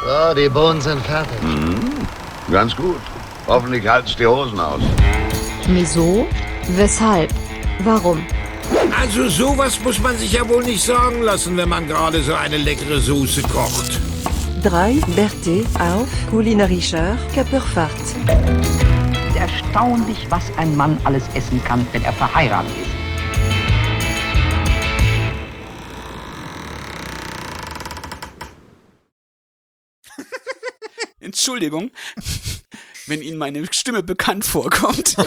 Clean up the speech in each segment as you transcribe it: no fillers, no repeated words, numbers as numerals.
So, die Bohnen sind fertig. Ganz gut. Hoffentlich halt's die Hosen aus. Wieso? Weshalb? Warum? Also sowas muss man sich ja wohl nicht sagen lassen, wenn man gerade so eine leckere Soße kocht. 3 Berthe auf kulinarischer Körperfahrt. Erstaunlich, was ein Mann alles essen kann, wenn er verheiratet ist. Entschuldigung, wenn Ihnen meine Stimme bekannt vorkommt.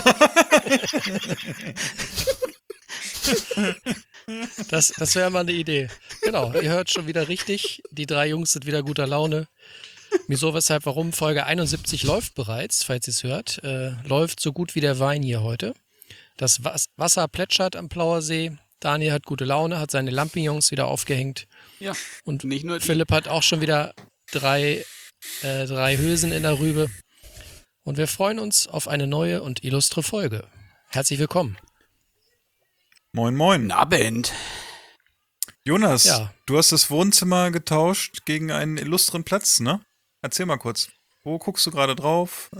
Das wäre mal eine Idee. Genau, ihr hört schon wieder richtig. Die 3 Jungs sind wieder guter Laune. Wieso, weshalb, warum? Folge 71 läuft bereits, falls ihr es hört. Läuft so gut wie der Wein hier heute. Das Wasser plätschert am Plauersee. Daniel hat gute Laune, hat seine Lampignons wieder aufgehängt. Ja, und nicht nur Philipp hat auch schon wieder drei Hülsen in der Rübe. Und wir freuen uns auf eine neue und illustre Folge. Herzlich willkommen. Moin, moin. Guten Abend. Jonas, Ja. Du hast das Wohnzimmer getauscht gegen einen illustren Platz, ne? Erzähl mal kurz. Wo guckst du gerade drauf?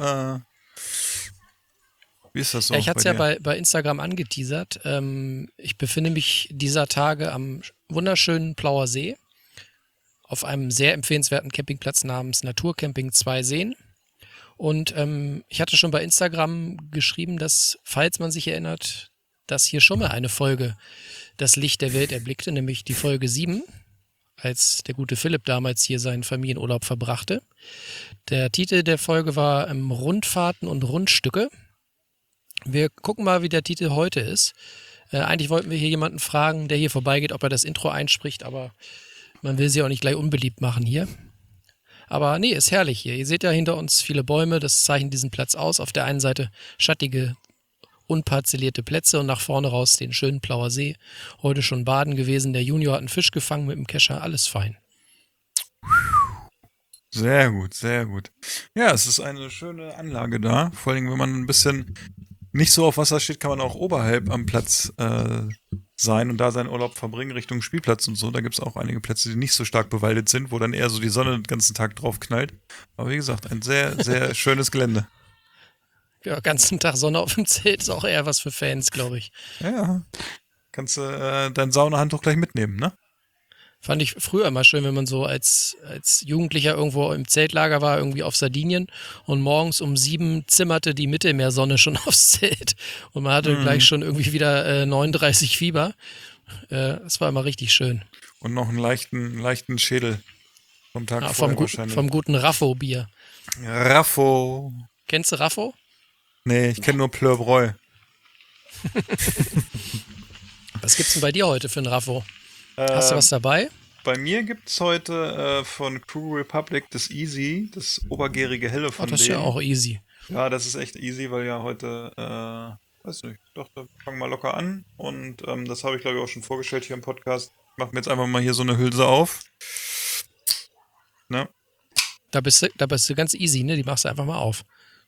Wie ist das so? Ja, ich hatte es ja dir? bei Instagram angeteasert. Ich befinde mich dieser Tage am wunderschönen Plauer See auf einem sehr empfehlenswerten Campingplatz namens Naturcamping 2 Seen. Und ich hatte schon bei Instagram geschrieben, dass, falls man sich erinnert, dass hier schon mal eine Folge das Licht der Welt erblickte, nämlich die Folge 7, als der gute Philipp damals hier seinen Familienurlaub verbrachte. Der Titel der Folge war Rundfahrten und Rundstücke. Wir gucken mal, wie der Titel heute ist. Eigentlich wollten wir hier jemanden fragen, der hier vorbeigeht, ob er das Intro einspricht, aber man will sie auch nicht gleich unbeliebt machen hier. Aber nee, ist herrlich hier. Ihr seht ja hinter uns viele Bäume, das zeichnet diesen Platz aus. Auf der einen Seite schattige, unparzellierte Plätze und nach vorne raus den schönen Plauer See. Heute schon baden gewesen, der Junior hat einen Fisch gefangen mit dem Kescher, alles fein. Sehr gut, sehr gut. Ja, es ist eine schöne Anlage da. Vor allem, wenn man ein bisschen nicht so auf Wasser steht, kann man auch oberhalb am Platz sein und da seinen Urlaub verbringen Richtung Spielplatz und so. Da gibt es auch einige Plätze, die nicht so stark bewaldet sind, wo dann eher so die Sonne den ganzen Tag drauf knallt. Aber wie gesagt, ein sehr, sehr schönes Gelände. Ja, ganzen Tag Sonne auf dem Zelt ist auch eher was für Fans, glaube ich. Ja, kannst du dein Saunahandtuch gleich mitnehmen, ne? Fand ich früher immer schön, wenn man so als Jugendlicher irgendwo im Zeltlager war, irgendwie auf Sardinien und morgens um 7 zimmerte die Mittelmeersonne schon aufs Zelt und man hatte gleich schon irgendwie wieder 39 Fieber. Das war immer richtig schön. Und noch einen leichten Schädel vom Tag vorher wahrscheinlich. Vom guten Raffo-Bier. Raffo. Kennst du Raffo? Nee, ich kenne nur Pleurbräu. Was gibt's denn bei dir heute für ein Raffo? Hast du was dabei? Bei mir gibt es heute von Crew Republic das Easy, das obergärige Helle von Das ist ja auch easy. Ja, das ist echt easy, weil ja heute, weiß nicht, doch, da fangen wir locker an. Und das habe ich, glaube ich, auch schon vorgestellt hier im Podcast. Ich mache mir jetzt einfach mal hier so eine Hülse auf. Ne? Da bist du ganz easy, ne? Die machst du einfach mal auf.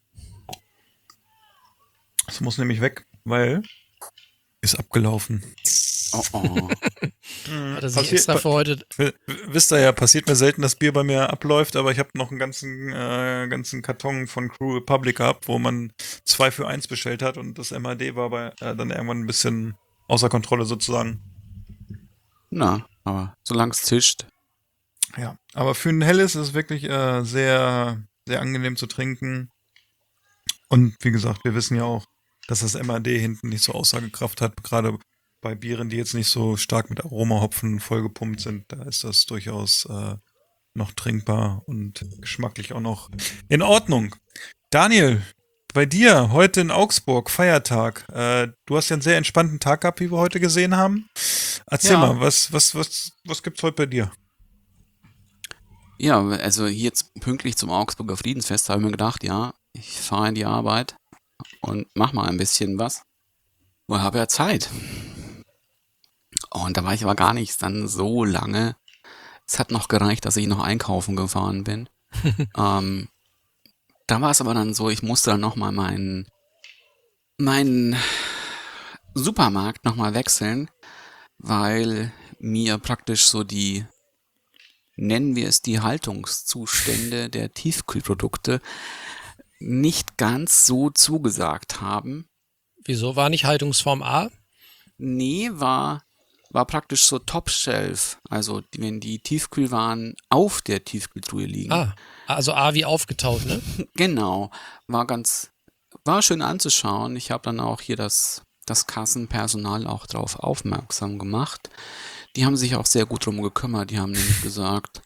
Das muss nämlich weg, weil ist abgelaufen. Oh, oh. Hat er sich extra für heute... Wisst ihr ja, passiert mir selten, dass Bier bei mir abläuft, aber ich habe noch einen ganzen Karton von Crew Republic gehabt, wo man 2 für 1 bestellt hat und das MAD war dann irgendwann ein bisschen außer Kontrolle sozusagen. Na, aber solange es zischt. Ja, aber für ein Helles ist es wirklich sehr, sehr angenehm zu trinken. Und wie gesagt, wir wissen ja auch, dass das MAD hinten nicht so Aussagekraft hat, gerade bei Bieren, die jetzt nicht so stark mit Aromahopfen vollgepumpt sind, da ist das durchaus noch trinkbar und geschmacklich auch noch in Ordnung. Daniel, bei dir heute in Augsburg, Feiertag. Du hast ja einen sehr entspannten Tag gehabt, wie wir heute gesehen haben. Erzähl mal, was gibt's heute bei dir? Ja, also hier jetzt pünktlich zum Augsburger Friedensfest habe ich mir gedacht, ja, ich fahre in die Arbeit und mach mal ein bisschen was. Und habe ja Zeit. Und da war ich aber gar nicht dann so lange. Es hat noch gereicht, dass ich noch einkaufen gefahren bin. Da war es aber dann so, ich musste dann nochmal meinen Supermarkt nochmal wechseln, weil mir praktisch so die nennen wir es die Haltungszustände der Tiefkühlprodukte, nicht ganz so zugesagt haben. Wieso war nicht Haltungsform A? Nee, war praktisch so Top-Shelf, also wenn die Tiefkühlwaren auf der Tiefkühltruhe liegen. Ah, also A wie aufgetaut, ne? Genau, war schön anzuschauen. Ich habe dann auch hier das Kassenpersonal auch darauf aufmerksam gemacht. Die haben sich auch sehr gut drum gekümmert. Die haben nämlich gesagt,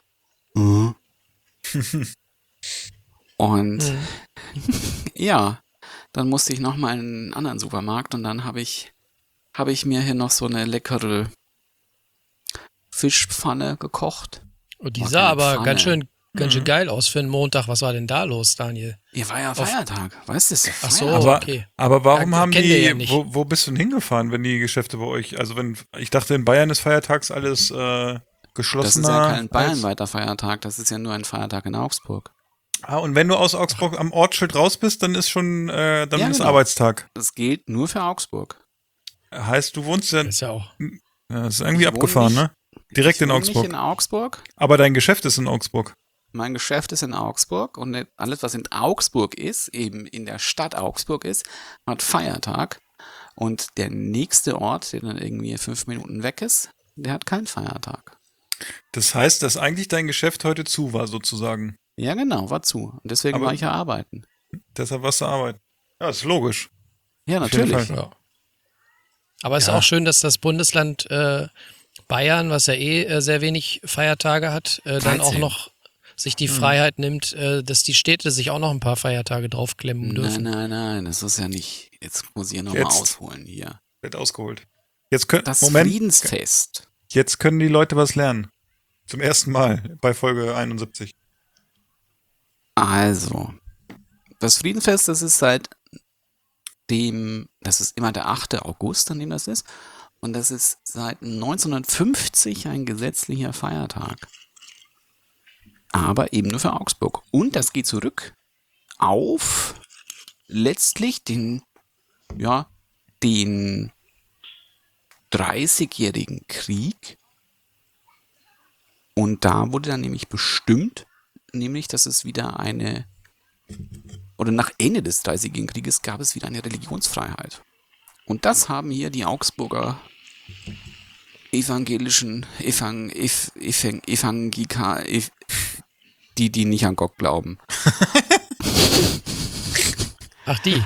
und ja, dann musste ich nochmal in einen anderen Supermarkt und dann habe ich mir hier noch so eine leckere Fischpfanne gekocht. Und die War sah keine aber Pfanne. ganz schön geil aus für einen Montag. Was war denn da los, Daniel? Ja, war ja Feiertag, weißt du? ist ja Ach so, Feiertag. okay. Aber warum Ja, haben kennen wir die, ja nicht. wo bist du denn hingefahren, wenn die Geschäfte bei euch, also ich dachte in Bayern ist feiertags alles Das geschlossener. ist ja kein als- bayernweiter Feiertag, das ist ja nur ein Feiertag in Augsburg. Und wenn du aus Augsburg am Ortsschild raus bist, dann ist schon, dann Ja, ist genau. Arbeitstag. Das gilt nur für Augsburg. Heißt, du wohnst ja, Ist ja auch. das ist irgendwie Ich wohne abgefahren, nicht- ne? Direkt Ich in wohne Augsburg. nicht in Augsburg. Aber dein Geschäft ist in Augsburg. Mein Geschäft ist in Augsburg und alles, was in Augsburg ist, eben in der Stadt Augsburg ist, hat Feiertag. Und der nächste Ort, der dann irgendwie 5 Minuten weg ist, der hat keinen Feiertag. Das heißt, dass eigentlich dein Geschäft heute zu war, sozusagen. Ja, genau, war zu. Und deswegen Aber- war ich ja arbeiten. Deshalb warst du arbeiten. Ja, ist logisch. Ja, Auf jeden natürlich. Fall. Ja. Aber es ist Ja. auch schön, dass das Bundesland Bayern, was ja sehr wenig Feiertage hat, dann auch 13. noch sich die Freiheit nimmt, dass die Städte sich auch noch ein paar Feiertage draufklemmen dürfen. Nein, das ist ja nicht. Jetzt muss ich nochmal Jetzt. ausholen hier. Wird ausgeholt. Jetzt können, Das Moment, Friedensfest. jetzt können die Leute was lernen. Zum ersten Mal bei Folge 71. Also, das Friedensfest, das ist das ist immer der 8. August, an dem das ist. Und das ist seit 1950 ein gesetzlicher Feiertag. Aber eben nur für Augsburg. Und das geht zurück auf letztlich den 30-jährigen Krieg. Und da wurde dann nämlich bestimmt, dass es wieder nach Ende des Dreißigjährigen Krieges gab es wieder eine Religionsfreiheit. Und das haben hier die Augsburger evangelischen die nicht an Gott glauben. Ach, die.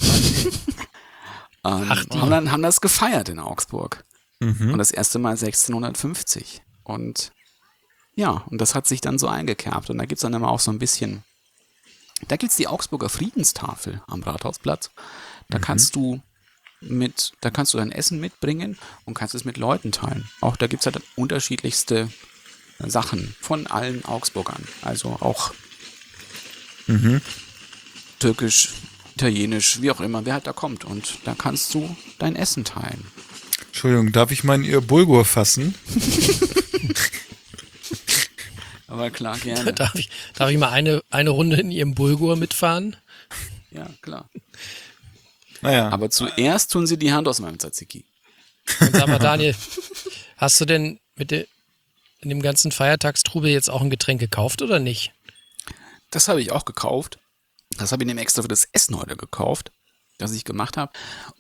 Die. Haben das gefeiert in Augsburg. Und das erste Mal 1650. Und ja, und das hat sich dann so eingekerbt. Und da gibt es dann immer auch so ein bisschen, da gibt es die Augsburger Friedenstafel am Rathausplatz. Da kannst du dein Essen mitbringen und kannst es mit Leuten teilen. Auch da gibt es halt unterschiedlichste Sachen von allen Augsburgern. Also auch türkisch, italienisch, wie auch immer, wer halt da kommt. Und da kannst du dein Essen teilen. Entschuldigung, darf ich meinen ihr Bulgur fassen? Aber klar, gerne. Darf ich mal eine Runde in Ihrem Bulgur mitfahren? Ja, klar. Naja, Aber zuerst tun sie die Hand aus meinem Tzatziki. Und sag mal, Daniel, hast du denn in dem ganzen Feiertagstrubel jetzt auch ein Getränk gekauft oder nicht? Das habe ich auch gekauft. Das habe ich nämlich extra für das Essen heute gekauft, das ich gemacht habe.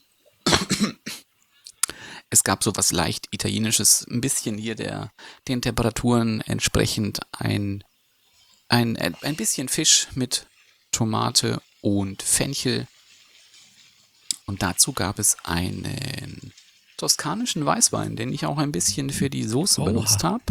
Es gab so was leicht Italienisches, ein bisschen hier den Temperaturen entsprechend ein bisschen Fisch mit Tomate und Fenchel. Und dazu gab es einen toskanischen Weißwein, den ich auch ein bisschen für die Soße Oha. benutzt habe.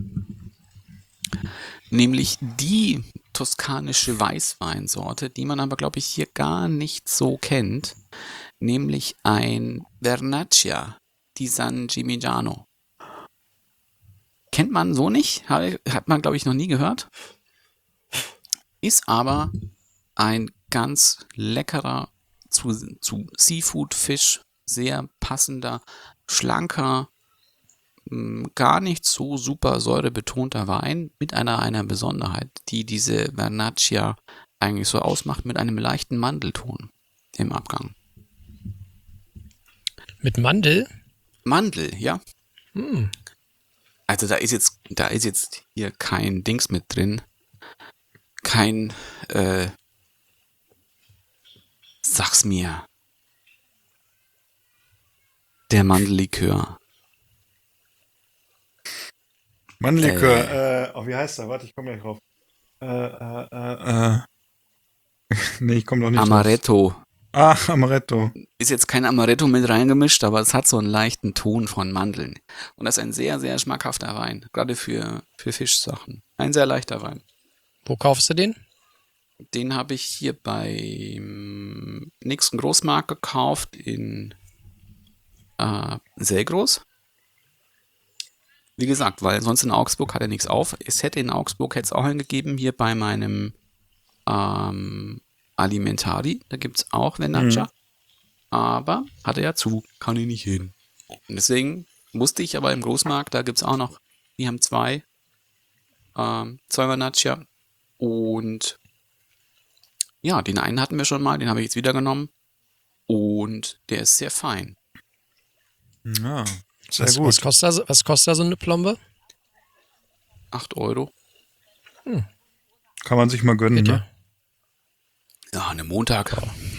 Nämlich die toskanische Weißweinsorte, die man aber, glaube ich, hier gar nicht so kennt. Nämlich ein Vernaccia di San Gimignano. Kennt man so nicht, hat man, glaube ich, noch nie gehört. Ist aber ein ganz leckerer, zu Seafood-Fisch sehr passender, schlanker, gar nicht so super säurebetonter Wein mit einer Besonderheit, die diese Vernaccia eigentlich so ausmacht, mit einem leichten Mandelton im Abgang. Mit Mandel? Mandel, ja. Also da ist jetzt hier kein Dings mit drin. Kein, sag's mir. Der Mandellikör. Mandellikör, wie heißt der? Warte, ich komme gleich drauf. Nee, ich komme noch nicht Amaretto. drauf. Ach, Amaretto. Ist jetzt kein Amaretto mit reingemischt, aber es hat so einen leichten Ton von Mandeln. Und das ist ein sehr, sehr schmackhafter Wein. Gerade für Fischsachen. Ein sehr leichter Wein. Wo kaufst du den? Den habe ich hier beim nächsten Großmarkt gekauft in Selgros. Wie gesagt, weil sonst in Augsburg hat er nichts auf. Es hätte in Augsburg auch einen gegeben, hier bei meinem Alimentari. Da gibt es auch Vernaccia. Aber hat er ja zu, kann ich nicht hin. Und deswegen wusste ich aber im Großmarkt, da gibt es auch noch, die haben zwei Vernaccia. Und ja, den einen hatten wir schon mal, den habe ich jetzt wieder genommen. Und der ist sehr fein. Ja, sehr Was gut. kostet da so eine Plombe? 8 Euro. Kann man sich mal gönnen, Bitte. ne? Ja, an einem Montag.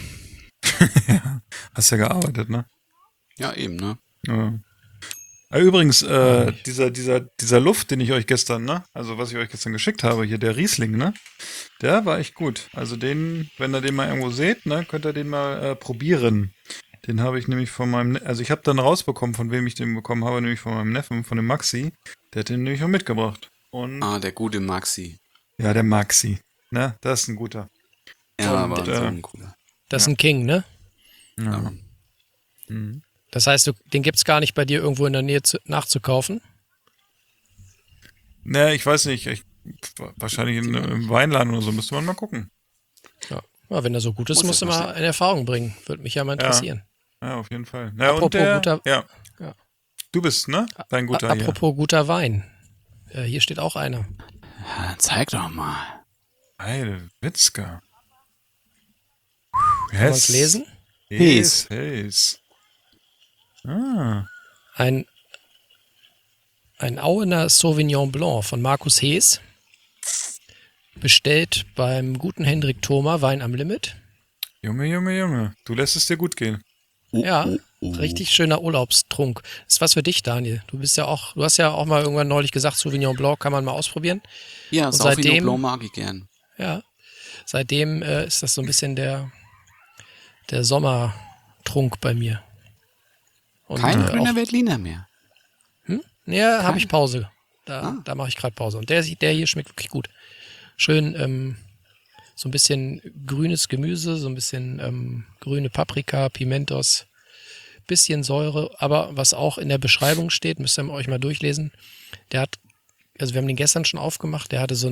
Hast ja gearbeitet, ne? Ja, eben, ne? Ja. Übrigens, dieser Luft, den ich euch gestern, ne? Also was ich euch gestern geschickt habe, hier der Riesling, ne? Der war echt gut. Also den, wenn ihr den mal irgendwo seht, ne, könnt ihr den mal probieren. Den habe ich nämlich von meinem, also ich habe dann rausbekommen, von wem ich den bekommen habe, nämlich von meinem Neffen, von dem Maxi. Der hat den nämlich auch mitgebracht. Und Der gute Maxi. ja, der Maxi, ne? Das ist ein guter. Ja, Und, aber so ein cooler. Das ist ein King, ne? Ja. Das heißt, den gibt's gar nicht bei dir irgendwo in der Nähe nachzukaufen? Ne, ich weiß nicht. Wahrscheinlich im Weinladen oder so müsste man mal gucken. Ja, wenn er so gut ist, Muss musst du es mal in Erfahrung bringen. Würde mich ja mal interessieren. Ja, auf jeden Fall. Ja, Apropos guter- ja. Ja. Du bist, ne? Dein guter hier. Apropos guter Wein. Hier steht auch einer. Ja, zeig doch mal. Heide Witzka. Kann man es lesen? Hes. Ah. Ein Auener Sauvignon Blanc von Markus Hees. Bestellt beim guten Hendrik Thoma, Wein am Limit. Junge. Du lässt es dir gut gehen. Ja, richtig schöner Urlaubstrunk. Ist was für dich, Daniel. Du hast ja auch mal irgendwann neulich gesagt, Sauvignon Blanc kann man mal ausprobieren. Ja, Und Sauvignon seitdem- Blanc mag ich gern. Ja. Seitdem ist das so ein bisschen der Sommertrunk bei mir. Und, Kein grüner auch, Veltliner mehr. ja, habe ich Pause. Da mache ich gerade Pause. Und der hier schmeckt wirklich gut. Schön so ein bisschen grünes Gemüse, so ein bisschen grüne Paprika, Pimentos, bisschen Säure. Aber was auch in der Beschreibung steht, müsst ihr euch mal durchlesen. Wir haben den gestern schon aufgemacht, der hatte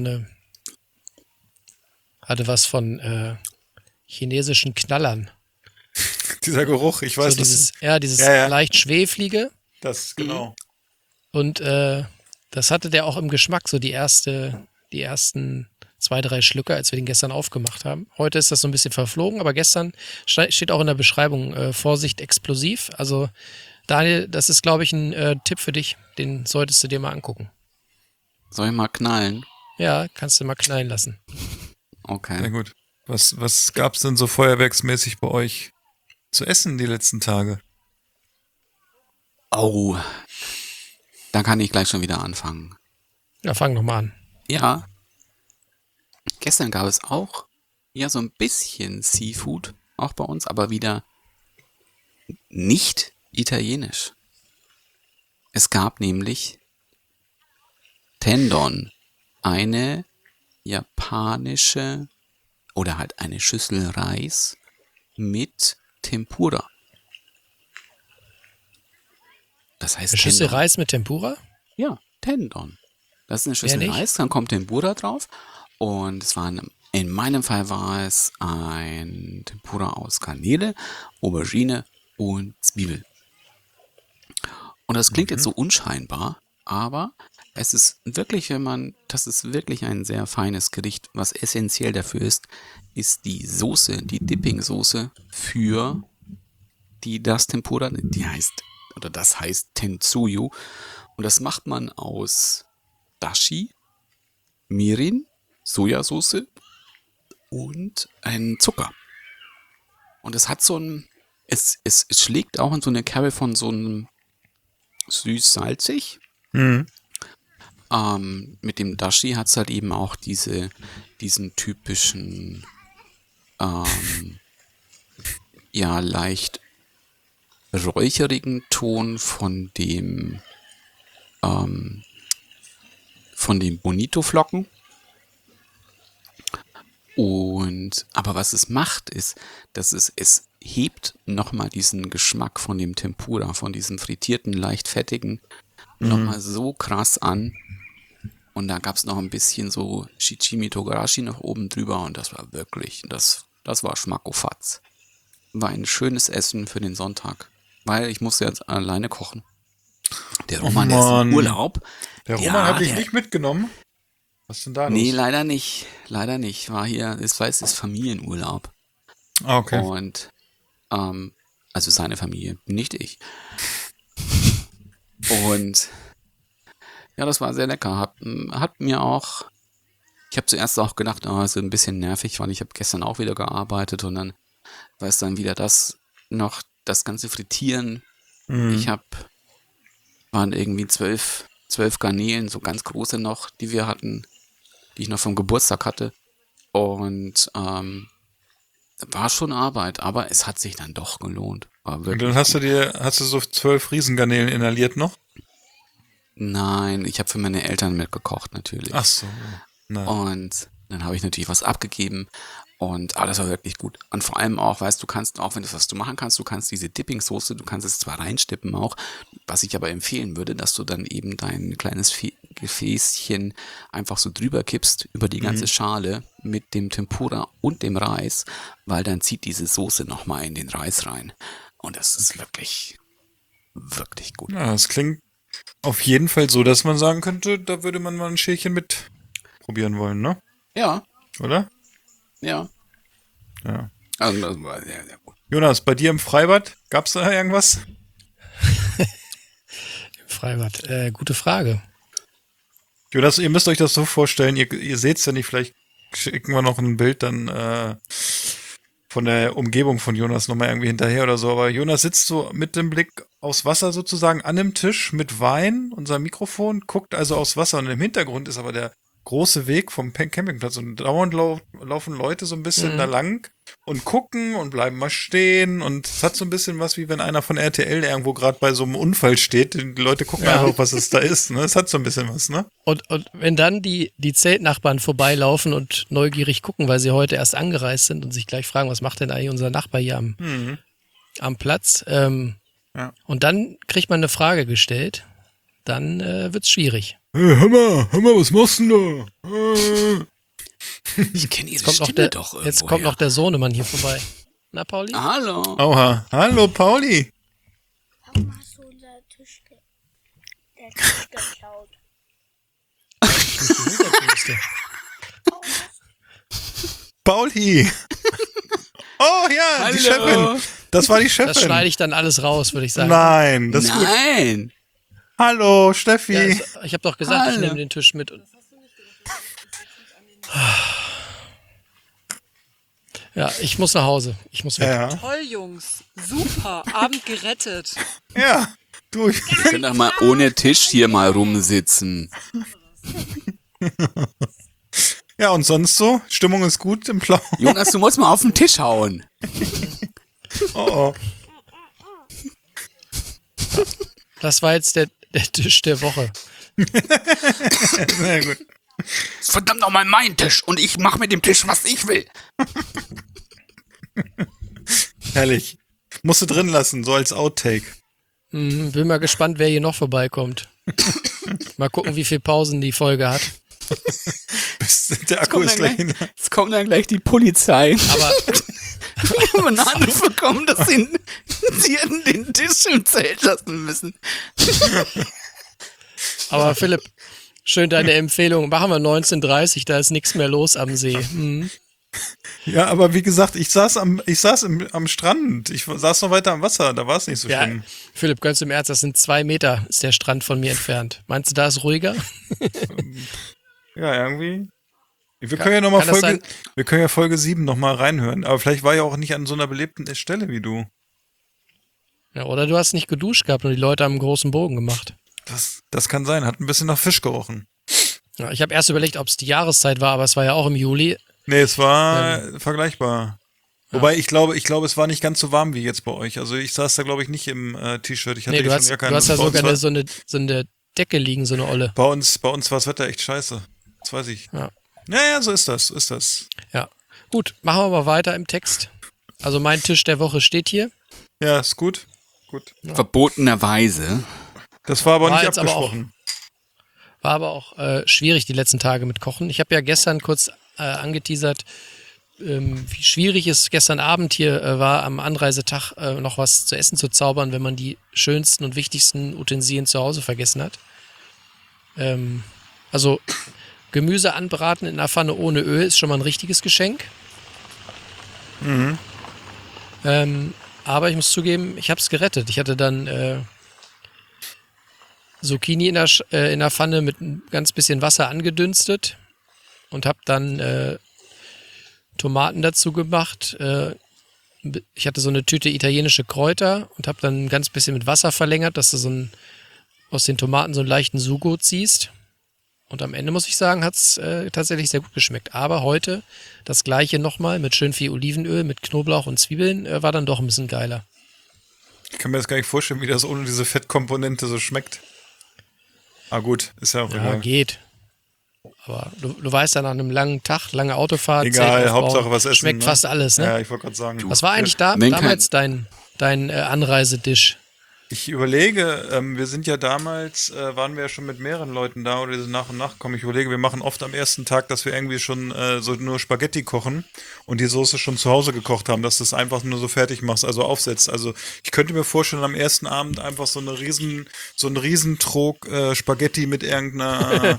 was von chinesischen Knallern. Dieser Geruch, ich weiß, So dieses Ja. leicht schweflige. das genau. Und das hatte der auch im Geschmack, so die ersten 2-3 Schlücke, als wir den gestern aufgemacht haben. Heute ist das so ein bisschen verflogen, aber gestern steht auch in der Beschreibung, Vorsicht, explosiv. Also Daniel, das ist, glaube ich, ein Tipp für dich. Den solltest du dir mal angucken. Soll ich mal knallen? Ja, kannst du mal knallen lassen. Okay. Sehr gut. Was gab's denn so feuerwerksmäßig bei euch zu essen die letzten Tage? Oh, da kann ich gleich schon wieder anfangen. Ja, fang doch mal an. Ja, gestern gab es auch so ein bisschen Seafood, auch bei uns, aber wieder nicht italienisch. Es gab nämlich Tendon, eine japanische oder halt eine Schüssel Reis mit Tempura. Das heißt Eine Schüssel Tendon. Reis mit Tempura? Ja, Tendon. Das ist eine Schüssel nicht? Reis, dann kommt Tempura drauf. Und in meinem Fall war es ein Tempura aus Garnele, Aubergine und Zwiebel. Und das klingt jetzt so unscheinbar, aber es ist wirklich, das ist wirklich ein sehr feines Gericht. Was essentiell dafür ist die Soße, die Dipping-Soße für das Tempura, das heißt Tentsuyu. Und Und das macht man aus Dashi, Mirin, Sojasauce und ein Zucker. Und es hat so ein, es schlägt auch in so eine Kerbe von so einem süß-salzig. Mhm. Mit dem Dashi hat es halt eben auch diesen typischen, ja, leicht räucherigen Ton von dem Bonito-Flocken. Aber was es macht, ist, dass es hebt nochmal diesen Geschmack von dem Tempura, von diesem frittierten, leicht fettigen, nochmal so krass an. Und da gab es noch ein bisschen so Shichimi Togarashi noch oben drüber und das war wirklich, das war Schmackofatz. War ein schönes Essen für den Sonntag, weil ich musste jetzt alleine kochen. Der Roman, der ist im Urlaub. Der Roman hat dich nicht mitgenommen? Was ist denn da los? Nee, leider nicht. Leider nicht. War hier, es ist Familienurlaub. Ah, okay. Und, also seine Familie, nicht ich. Und ja, das war sehr lecker. Hat mir auch, ich habe zuerst auch gedacht, ist ein bisschen nervig, weil ich habe gestern auch wieder gearbeitet und dann war es dann wieder das ganze Frittieren. Waren irgendwie 12 Garnelen, so ganz große noch, die wir hatten, die ich noch vom Geburtstag hatte. Und war schon Arbeit, aber es hat sich dann doch gelohnt. War wirklich Und dann hast du so 12 Riesengarnelen inhaliert noch? Nein, ich habe für meine Eltern mitgekocht natürlich. Ach so. Nein. Und dann habe ich natürlich was abgegeben und alles war wirklich gut. Und vor allem auch, weißt du, kannst auch, wenn du was du machen kannst, du kannst diese Dipping-Soße, du kannst es zwar reinstippen auch, was ich aber empfehlen würde, dass du dann eben dein kleines Gefäßchen einfach so drüber kippst über die ganze Schale mit dem Tempura und dem Reis, weil dann zieht diese Soße nochmal in den Reis rein. Und das ist wirklich, wirklich gut. Ja, das klingt auf jeden Fall so, dass man sagen könnte, da würde man mal ein Schälchen mit probieren wollen, ne? Ja, Oder? ja. Ja. Also das war sehr, sehr gut. Jonas, bei dir im Freibad, gab's da irgendwas? Im Freibad. Gute Frage. Jonas, ihr müsst euch das so vorstellen, ihr seht's ja nicht, vielleicht schicken wir noch ein Bild dann von der Umgebung von Jonas nochmal irgendwie hinterher oder so, aber Jonas sitzt so mit dem Blick aufs Wasser sozusagen an dem Tisch mit Wein und seinem Mikrofon, guckt also aufs Wasser und im Hintergrund ist aber der große Weg vom Campingplatz und dauernd laufen Leute so ein bisschen da lang und gucken und bleiben mal stehen und es hat so ein bisschen was, wie wenn einer von RTL irgendwo gerade bei so einem Unfall steht, die Leute gucken einfach, was es da ist, ne? Es hat so ein bisschen was, ne? Und wenn dann die Zeltnachbarn vorbeilaufen und neugierig gucken, weil sie heute erst angereist sind und sich gleich fragen, was macht denn eigentlich unser Nachbar hier am Platz? Und dann kriegt man eine Frage gestellt, dann wird's schwierig. Hey, hör mal, was machst du denn da? Ich kenne diese Kommt Stimme doch irgendwoher. jetzt kommt noch der Sohnemann hier vorbei. Na, Pauli? Hallo. Oha, hallo Pauli. Warum hast du unser Tisch geklaut? Pauli. Oh ja, Hallo. Die Chefin. Das war die Chefin. Das schneide ich dann alles raus, würde ich sagen. Nein, das ist gut. Nein. Hallo, Steffi. Ja, ich habe doch gesagt, ich Hallo. nehme den Tisch mit. Ja, ich muss nach Hause. Ich muss weg. Ja, Toll, Jungs. Super. Abend gerettet. ja. Du, Wir können doch mal ohne Tisch hier mal rumsitzen. ja, und sonst so? Stimmung ist gut im Blau. Jonas, du musst mal auf den Tisch hauen. Oh, oh. Das war jetzt der Tisch der Woche. Sehr gut. Verdammt nochmal mein Tisch und ich mache mit dem Tisch, was ich will. Herrlich. Musst du drin lassen, so als Outtake. Bin mal gespannt, wer hier noch vorbeikommt. Mal gucken, wie viele Pausen die Folge hat. Der Akku ist gleich hin. Jetzt kommt dann gleich die Polizei. Aber Wir haben einen Anruf bekommen, dass sie hätten den Tisch im Zelt lassen müssen. Aber Philipp, schön deine Empfehlung. Machen wir 19:30, da ist nichts mehr los am See. Ja, aber wie gesagt, ich saß am Strand. Ich saß noch weiter am Wasser, da war es nicht so Ja, schlimm. Philipp, ganz im Ernst, das sind 2 Meter, ist der Strand von mir entfernt. Meinst du, da ist ruhiger? Ja, irgendwie. Wir können ja noch mal kann das wir können ja Folge 7 noch mal reinhören. Aber vielleicht war ja auch nicht an so einer belebten Stelle wie du. Ja, oder du hast nicht geduscht gehabt und die Leute haben einen großen Bogen gemacht. Das kann sein. Hat ein bisschen nach Fisch gerochen. Ja, ich habe erst überlegt, ob es die Jahreszeit war, aber es war ja auch im Juli. Nee, es war vergleichbar. Wobei, ich glaube, es war nicht ganz so warm wie jetzt bei euch. Also ich saß da, glaube ich, nicht im T-Shirt. Ich hatte Nee, du hast ja sogar so eine Decke liegen, so eine Olle. Bei uns war das Wetter echt scheiße. Das weiß ich. Ja. Ja, so ist das. Ja. Gut, machen wir mal weiter im Text. Also mein Tisch der Woche steht hier. Ja, ist gut. Ja. Verbotenerweise. Das war aber War nicht jetzt aber abgesprochen. War aber auch schwierig die letzten Tage mit Kochen. Ich habe ja gestern kurz angeteasert, wie schwierig es gestern Abend hier war, am Anreisetag noch was zu essen zu zaubern, wenn man die schönsten und wichtigsten Utensilien zu Hause vergessen hat. Also Gemüse anbraten in einer Pfanne ohne Öl ist schon mal ein richtiges Geschenk. Mhm. Aber ich muss zugeben, ich habe es gerettet. Ich hatte dann Zucchini in der Pfanne mit ein ganz bisschen Wasser angedünstet und habe dann Tomaten dazu gemacht. Ich hatte so eine Tüte italienische Kräuter und habe dann ein ganz bisschen mit Wasser verlängert, dass du aus den Tomaten so einen leichten Sugo ziehst. Und am Ende, muss ich sagen, hat es tatsächlich sehr gut geschmeckt. Aber heute das gleiche nochmal mit schön viel Olivenöl, mit Knoblauch und Zwiebeln, war dann doch ein bisschen geiler. Ich kann mir das gar nicht vorstellen, wie das ohne diese Fettkomponente so schmeckt. Ah gut, ist ja auch Ja, egal. geht. Aber du weißt ja, nach einem langen Tag, lange Autofahrt, Egal, Zelt aufbauen, Hauptsache was essen. schmeckt ne? fast alles, ne? Ja, ich wollte gerade sagen. Was war eigentlich damals dein Anreisedisch? Ich überlege, wir sind ja damals, waren wir ja schon mit mehreren Leuten da oder die sind nach und nach gekommen. Ich überlege, wir machen oft am ersten Tag, dass wir irgendwie schon so nur Spaghetti kochen und die Soße schon zu Hause gekocht haben, dass du es einfach nur so fertig machst, also aufsetzt. Also ich könnte mir vorstellen, am ersten Abend einfach so einen Riesentrog Spaghetti mit irgendeiner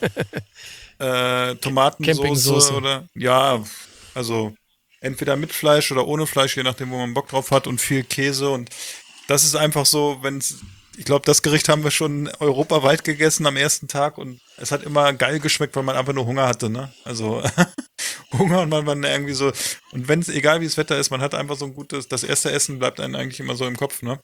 Tomatensoße Campingsoße. oder ja, also entweder mit Fleisch oder ohne Fleisch, je nachdem, wo man Bock drauf hat und viel Käse und das ist einfach so, ich glaube, das Gericht haben wir schon europaweit gegessen am ersten Tag und es hat immer geil geschmeckt, weil man einfach nur Hunger hatte, ne? Also Hunger und man irgendwie so, und wenn es, egal wie das Wetter ist, man hat einfach so ein gutes, das erste Essen bleibt einem eigentlich immer so im Kopf, ne?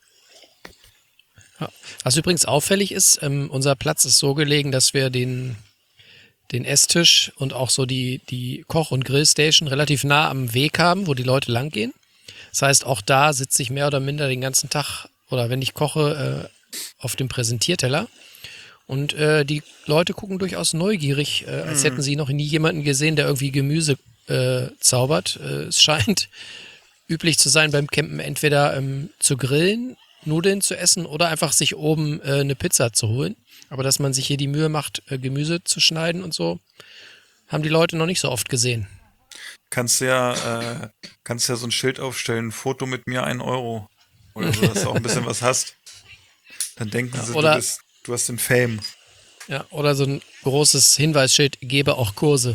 Ja. Was übrigens auffällig ist, unser Platz ist so gelegen, dass wir den Esstisch und auch so die Koch- und Grillstation relativ nah am Weg haben, wo die Leute lang gehen. Das heißt, auch da sitze ich mehr oder minder den ganzen Tag oder wenn ich koche, auf dem Präsentierteller. Und die Leute gucken durchaus neugierig, als hätten sie noch nie jemanden gesehen, der irgendwie Gemüse zaubert. Es scheint üblich zu sein, beim Campen entweder zu grillen, Nudeln zu essen oder einfach sich oben eine Pizza zu holen. Aber dass man sich hier die Mühe macht, Gemüse zu schneiden und so, haben die Leute noch nicht so oft gesehen. Kannst ja so ein Schild aufstellen, Foto mit mir 1 Euro. Oder so, dass du auch ein bisschen was hast. Dann denken sie, du hast den Fame. Ja, oder so ein großes Hinweisschild, gebe auch Kurse.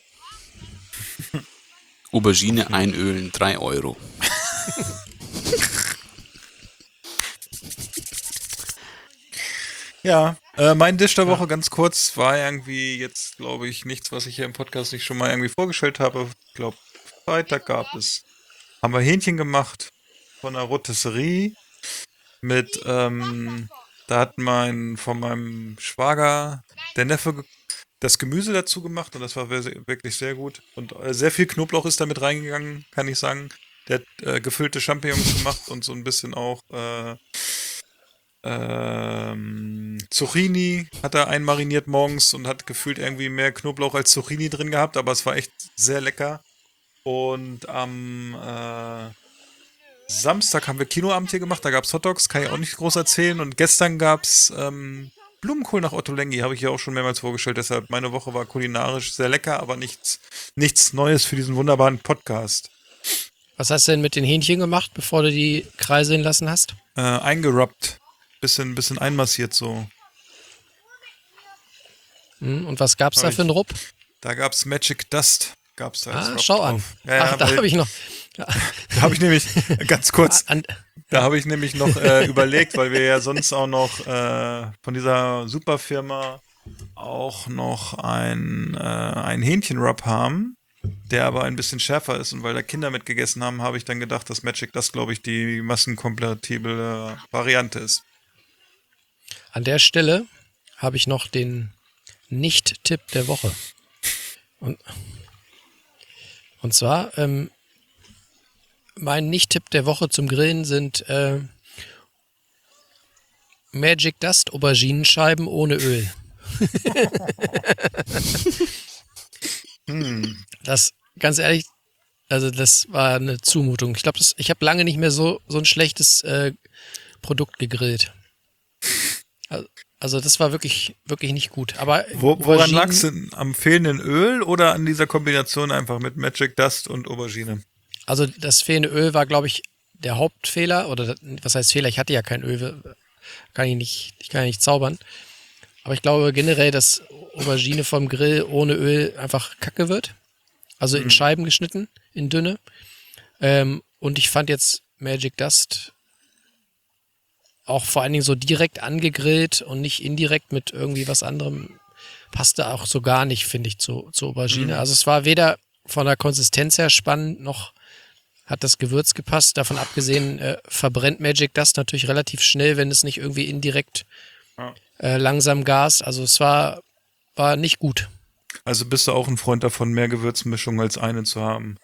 Aubergine einölen, 3 Euro. Ja, mein Dish der Woche ganz kurz war irgendwie jetzt, glaube ich, nichts, was ich hier im Podcast nicht schon mal irgendwie vorgestellt habe. Ich glaube, Freitag haben wir Hähnchen gemacht von einer Rotisserie mit, da hat von meinem Schwager der Neffe das Gemüse dazu gemacht und das war wirklich sehr gut. Und sehr viel Knoblauch ist damit reingegangen, kann ich sagen. Der hat gefüllte Champignons gemacht und so ein bisschen auch Zucchini hat er einmariniert morgens und hat gefühlt irgendwie mehr Knoblauch als Zucchini drin gehabt, aber es war echt sehr lecker. Und am Samstag haben wir Kinoabend hier gemacht, da gab es Hotdogs, kann ich auch nicht groß erzählen. Und gestern gab es Blumenkohl nach Ottolenghi, habe ich ja auch schon mehrmals vorgestellt. Deshalb meine Woche war kulinarisch sehr lecker, aber nichts Neues für diesen wunderbaren Podcast. Was hast du denn mit den Hähnchen gemacht, bevor du die kreiseln lassen hast? Eingerubbt. Bisschen einmassiert so. Und was gab's da für einen Rupp? Da gab's Magic Dust. gab es da als Rub schau an. drauf. Ja, Ach, da weil- habe ich noch. Da habe ich nämlich, ganz kurz, An, da habe ich nämlich noch überlegt, weil wir ja sonst auch noch von dieser Superfirma auch noch ein Hähnchenrub haben, der aber ein bisschen schärfer ist. Und weil da Kinder mitgegessen haben, habe ich dann gedacht, dass Magic das, glaube ich, die massenkompatible Variante ist. an der Stelle habe ich noch den Nicht-Tipp der Woche. Und zwar, mein Nicht-Tipp der Woche zum Grillen sind Magic Dust Auberginenscheiben ohne Öl. Das, ganz ehrlich, also das war eine Zumutung. Ich glaube, ich habe lange nicht mehr so ein schlechtes Produkt gegrillt. Also das war wirklich, wirklich nicht gut. Aber Woran Auberginen- lag es denn? Am fehlenden Öl oder an dieser Kombination einfach mit Magic Dust und Aubergine? Also das fehlende Öl war, glaube ich, der Hauptfehler. Oder was heißt Fehler? Ich hatte ja kein Öl. Ich kann ja nicht zaubern. Aber ich glaube generell, dass Aubergine vom Grill ohne Öl einfach kacke wird. Also in Scheiben geschnitten, in dünne. Und ich fand jetzt Magic Dust auch vor allen Dingen so direkt angegrillt und nicht indirekt mit irgendwie was anderem. Passte auch so gar nicht, finde ich, zu Aubergine. Also es war weder von der Konsistenz her spannend, noch hat das Gewürz gepasst. Davon abgesehen verbrennt Magic Dust natürlich relativ schnell, wenn es nicht irgendwie indirekt langsam gast. Also es war nicht gut. Also bist du auch ein Freund davon, mehr Gewürzmischung als eine zu haben?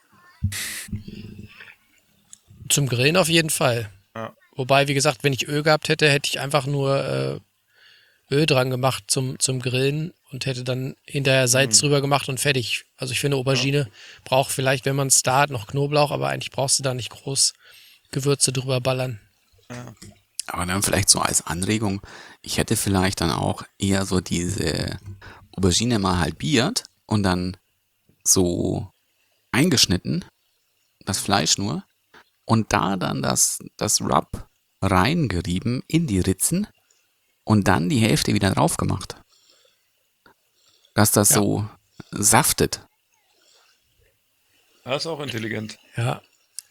Zum Grillen auf jeden Fall. Ja. Wobei, wie gesagt, wenn ich Öl gehabt hätte, hätte ich einfach nur Öl dran gemacht zum Grillen und hätte dann hinterher Salz drüber gemacht und fertig. Also ich finde, Aubergine braucht vielleicht, wenn man es da hat, noch Knoblauch, aber eigentlich brauchst du da nicht groß Gewürze drüber ballern. Aber dann vielleicht so als Anregung, ich hätte vielleicht dann auch eher so diese Aubergine mal halbiert und dann so eingeschnitten, das Fleisch nur, und da dann das Rub reingerieben in die Ritzen und dann die Hälfte wieder drauf gemacht. Dass das so saftet. Das ist auch intelligent. Ja,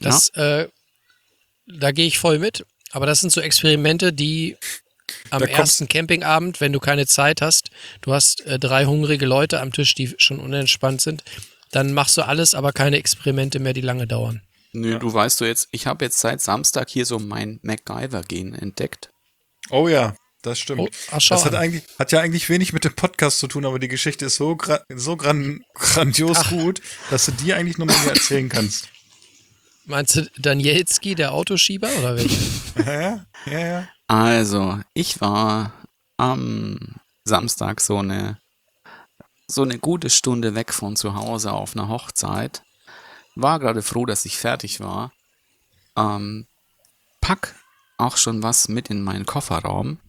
da gehe ich voll mit. Aber das sind so Experimente, die am ersten Campingabend, wenn du keine Zeit hast, du hast 3 hungrige Leute am Tisch, die schon unentspannt sind, dann machst du alles, aber keine Experimente mehr, die lange dauern. Nö, du weißt jetzt, ich habe jetzt seit Samstag hier so mein MacGyver-Gen entdeckt. Oh ja, das stimmt. Oh, schau das an. hat ja eigentlich wenig mit dem Podcast zu tun, aber die Geschichte ist so grandios gut, dass du die eigentlich nur mal hier erzählen kannst. Meinst du Danielski, der Autoschieber, oder welcher? Ja. Also, ich war am Samstag so eine gute Stunde weg von zu Hause auf einer Hochzeit. War gerade froh, dass ich fertig war. Pack auch schon was mit in meinen Kofferraum.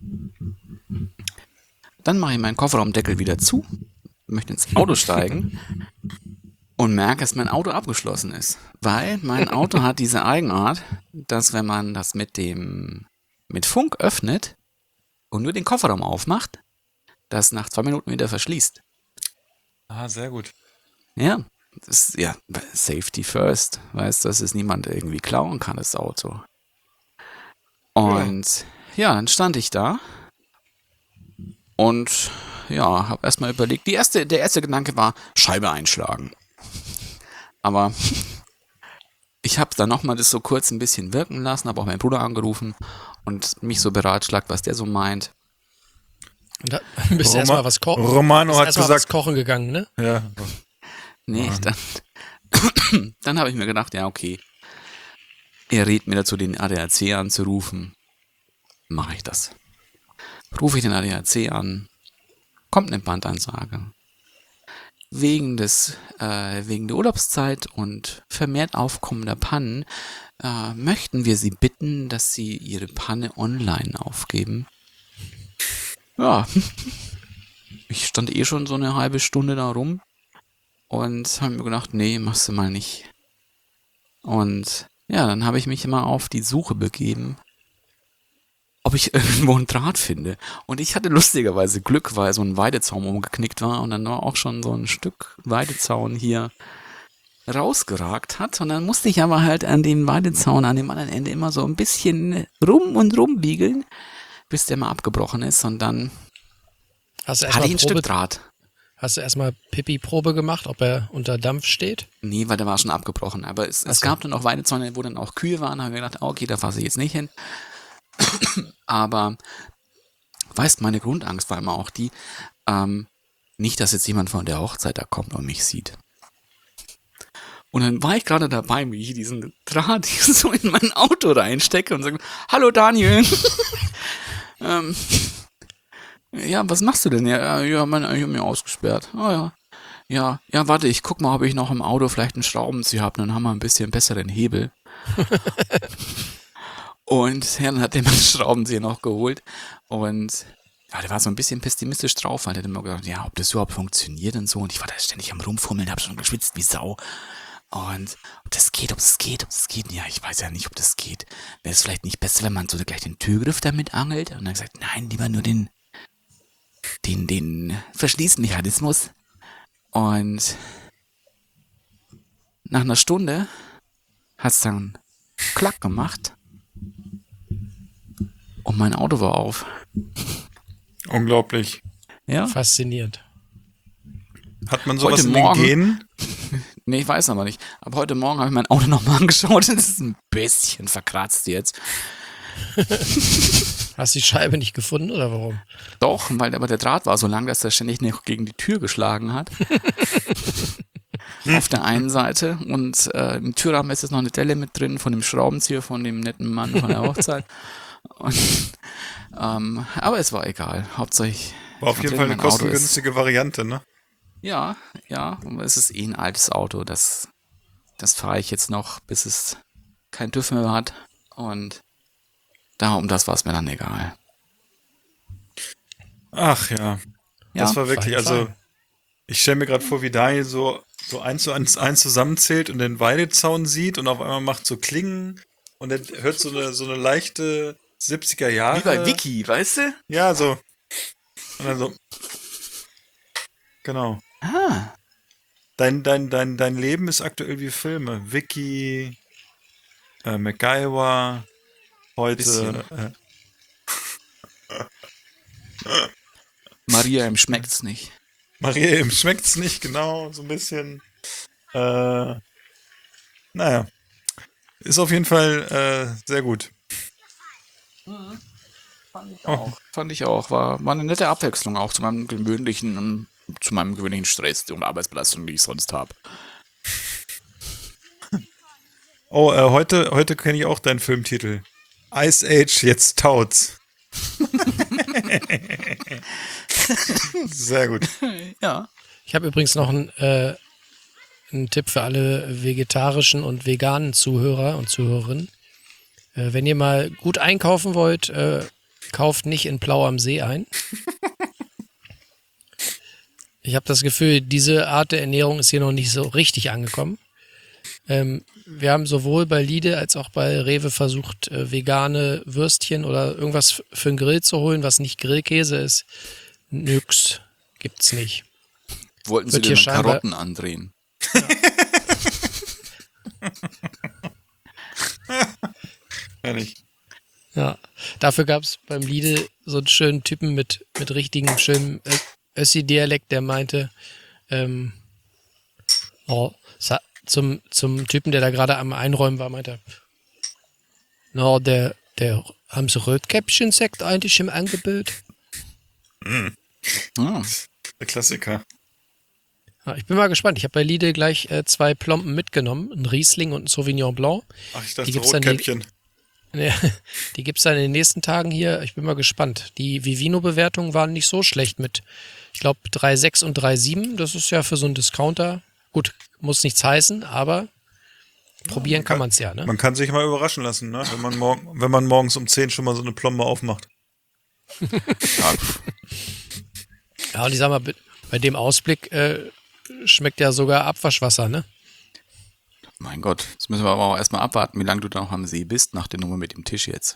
Dann mache ich meinen Kofferraumdeckel wieder zu, möchte ins Auto steigen und merke, dass mein Auto abgeschlossen ist. Weil mein Auto hat diese Eigenart, dass wenn man das mit Funk öffnet und nur den Kofferraum aufmacht, das nach 2 Minuten wieder verschließt. Ah, sehr gut. Ja, das ist ja Safety first. Weißt du, dass es niemand irgendwie klauen kann, das Auto. Und ja, dann stand ich da und ja, habe erstmal überlegt. Der erste Gedanke war, Scheibe einschlagen. Aber ich habe dann nochmal das so kurz ein bisschen wirken lassen, habe auch meinen Bruder angerufen und mich so beratschlagt, was der so meint. Und da bist du erstmal was kochen. Romano hat erstmal gesagt, was kochen gegangen, ne? ja. Nee, dann habe ich mir gedacht, ja, okay. Er rät mir dazu, den ADAC anzurufen. Mache ich das. Rufe ich den ADAC an. Kommt eine Bandansage. Wegen der Urlaubszeit und vermehrt aufkommender Pannen möchten wir Sie bitten, dass Sie Ihre Panne online aufgeben. Ja, ich stand schon so eine halbe Stunde da rum und habe mir gedacht, nee, machst du mal nicht. Und ja, dann habe ich mich immer auf die Suche begeben, ob ich irgendwo einen Draht finde. Und ich hatte lustigerweise Glück, weil so ein Weidezaun umgeknickt war und dann war auch schon so ein Stück Weidezaun hier rausgeragt hat. Und dann musste ich aber halt an dem Weidezaun an dem anderen Ende immer so ein bisschen rumbiegeln, bis der mal abgebrochen ist. Und dann Hast du hatte ich erstmal ein Stück Draht. Hast du erstmal Pipi-Probe gemacht, ob er unter Dampf steht? Nee, weil der war schon abgebrochen. Aber es gab dann auch Weidezäune, wo dann auch Kühe waren. Da habe ich gedacht, okay, da fasse ich jetzt nicht hin. Aber, weißt, meine Grundangst war immer auch die, nicht, dass jetzt jemand von der Hochzeit da kommt und mich sieht. Und dann war ich gerade dabei, wie ich diesen Draht so in mein Auto reinstecke und sage, hallo Daniel. Ja, was machst du denn? Ja, ich habe mir ausgesperrt. Oh ja. Ja, warte, ich guck mal, ob ich noch im Auto vielleicht einen Schraubenzieher habe, dann haben wir ein bisschen besseren Hebel. Und ja, dann hat der mal einen Schraubenzieher noch geholt. Und ja, der war so ein bisschen pessimistisch drauf, weil der hat immer gedacht, ja, ob das überhaupt funktioniert und so. Und ich war da ständig am Rumfummeln, habe schon geschwitzt wie Sau. Und ob es geht. Ja, ich weiß ja nicht, ob das geht. Wäre es vielleicht nicht besser, wenn man so gleich den Türgriff damit angelt? Und dann gesagt, nein, lieber nur den Verschließmechanismus. Und nach einer Stunde hat es dann Klack gemacht und mein Auto war auf. Unglaublich. Ja? Faszinierend. Hat man sowas Heute in den Morgen- Genen? Nee, ich weiß aber nicht. Aber heute Morgen habe ich mein Auto nochmal angeschaut. Das ist ein bisschen verkratzt jetzt. Hast du die Scheibe nicht gefunden oder warum? Doch, weil aber der Draht war so lang, dass er ständig noch gegen die Tür geschlagen hat. Auf der einen Seite. Und im Türrahmen ist jetzt noch eine Delle mit drin von dem Schraubenzieher von dem netten Mann von der Hochzeit. Und, aber es war egal. Hauptsache War auf jeden Fall eine kostengünstige Variante, ne? Ja, und es ist ein altes Auto. Das fahre ich jetzt noch, bis es kein TÜV mehr hat. Und um das war es mir dann egal. Ach ja. Das war wirklich, fein, also fein. ich stelle mir gerade vor, wie Daniel so eins zu eins zusammenzählt und den Weidezaun sieht und auf einmal macht so Klingen und dann hört so eine leichte 70er Jahre. Wie bei Vicky, weißt du? Ja, so. Und dann so. Genau. Ah. Dein Leben ist aktuell wie Filme. Vicky, MacGyver, heute. Maria, ihm schmeckt's nicht. Maria, ihm schmeckt's nicht, genau, so ein bisschen. Naja. Ist auf jeden Fall sehr gut. Fand ich auch. War eine nette Abwechslung auch zu meinem gewöhnlichen Stress und Arbeitsbelastung, die ich sonst habe. Oh, heute kenne ich auch deinen Filmtitel. Ice Age, jetzt taut's. Sehr gut. Ja. Ich habe übrigens noch einen Tipp für alle vegetarischen und veganen Zuhörer und Zuhörerinnen. Wenn ihr mal gut einkaufen wollt, kauft nicht in Plau am See ein. Ich habe das Gefühl, diese Art der Ernährung ist hier noch nicht so richtig angekommen. Wir haben sowohl bei Lidl als auch bei Rewe versucht, vegane Würstchen oder irgendwas für den Grill zu holen, was nicht Grillkäse ist. Nix. Gibt's nicht. Wollten sie Wird dir hier dann scheinbar- Karotten andrehen? Ehrlich. Ja. Dafür gab's beim Lidl so einen schönen Typen mit richtigem schönen Össi-Dialekt, der meinte, zum Typen, der da gerade am Einräumen war, meinte er, der haben sie Rotkäppchen-Sekt eigentlich im Angebot? Ah. Der Klassiker. Ja, ich bin mal gespannt. Ich habe bei Lidl gleich 2 Plomben mitgenommen, ein Riesling und ein Sauvignon Blanc. Ach, ich Die dachte gibt's dann Rotkäppchen. Ja, die gibt's dann in den nächsten Tagen hier. Ich bin mal gespannt. Die Vivino-Bewertungen waren nicht so schlecht mit, ich glaube, 3,6 und 3,7. Das ist ja für so einen Discounter. Gut, muss nichts heißen, aber probieren kann man es ja, ne? Man kann sich mal überraschen lassen, ne? Wenn man morgens um 10 schon mal so eine Plombe aufmacht. Ja, und ich sag mal, bei dem Ausblick schmeckt ja sogar Abwaschwasser, ne? Mein Gott, jetzt müssen wir aber auch erstmal abwarten, wie lange du da noch am See bist, nach der Nummer mit dem Tisch jetzt.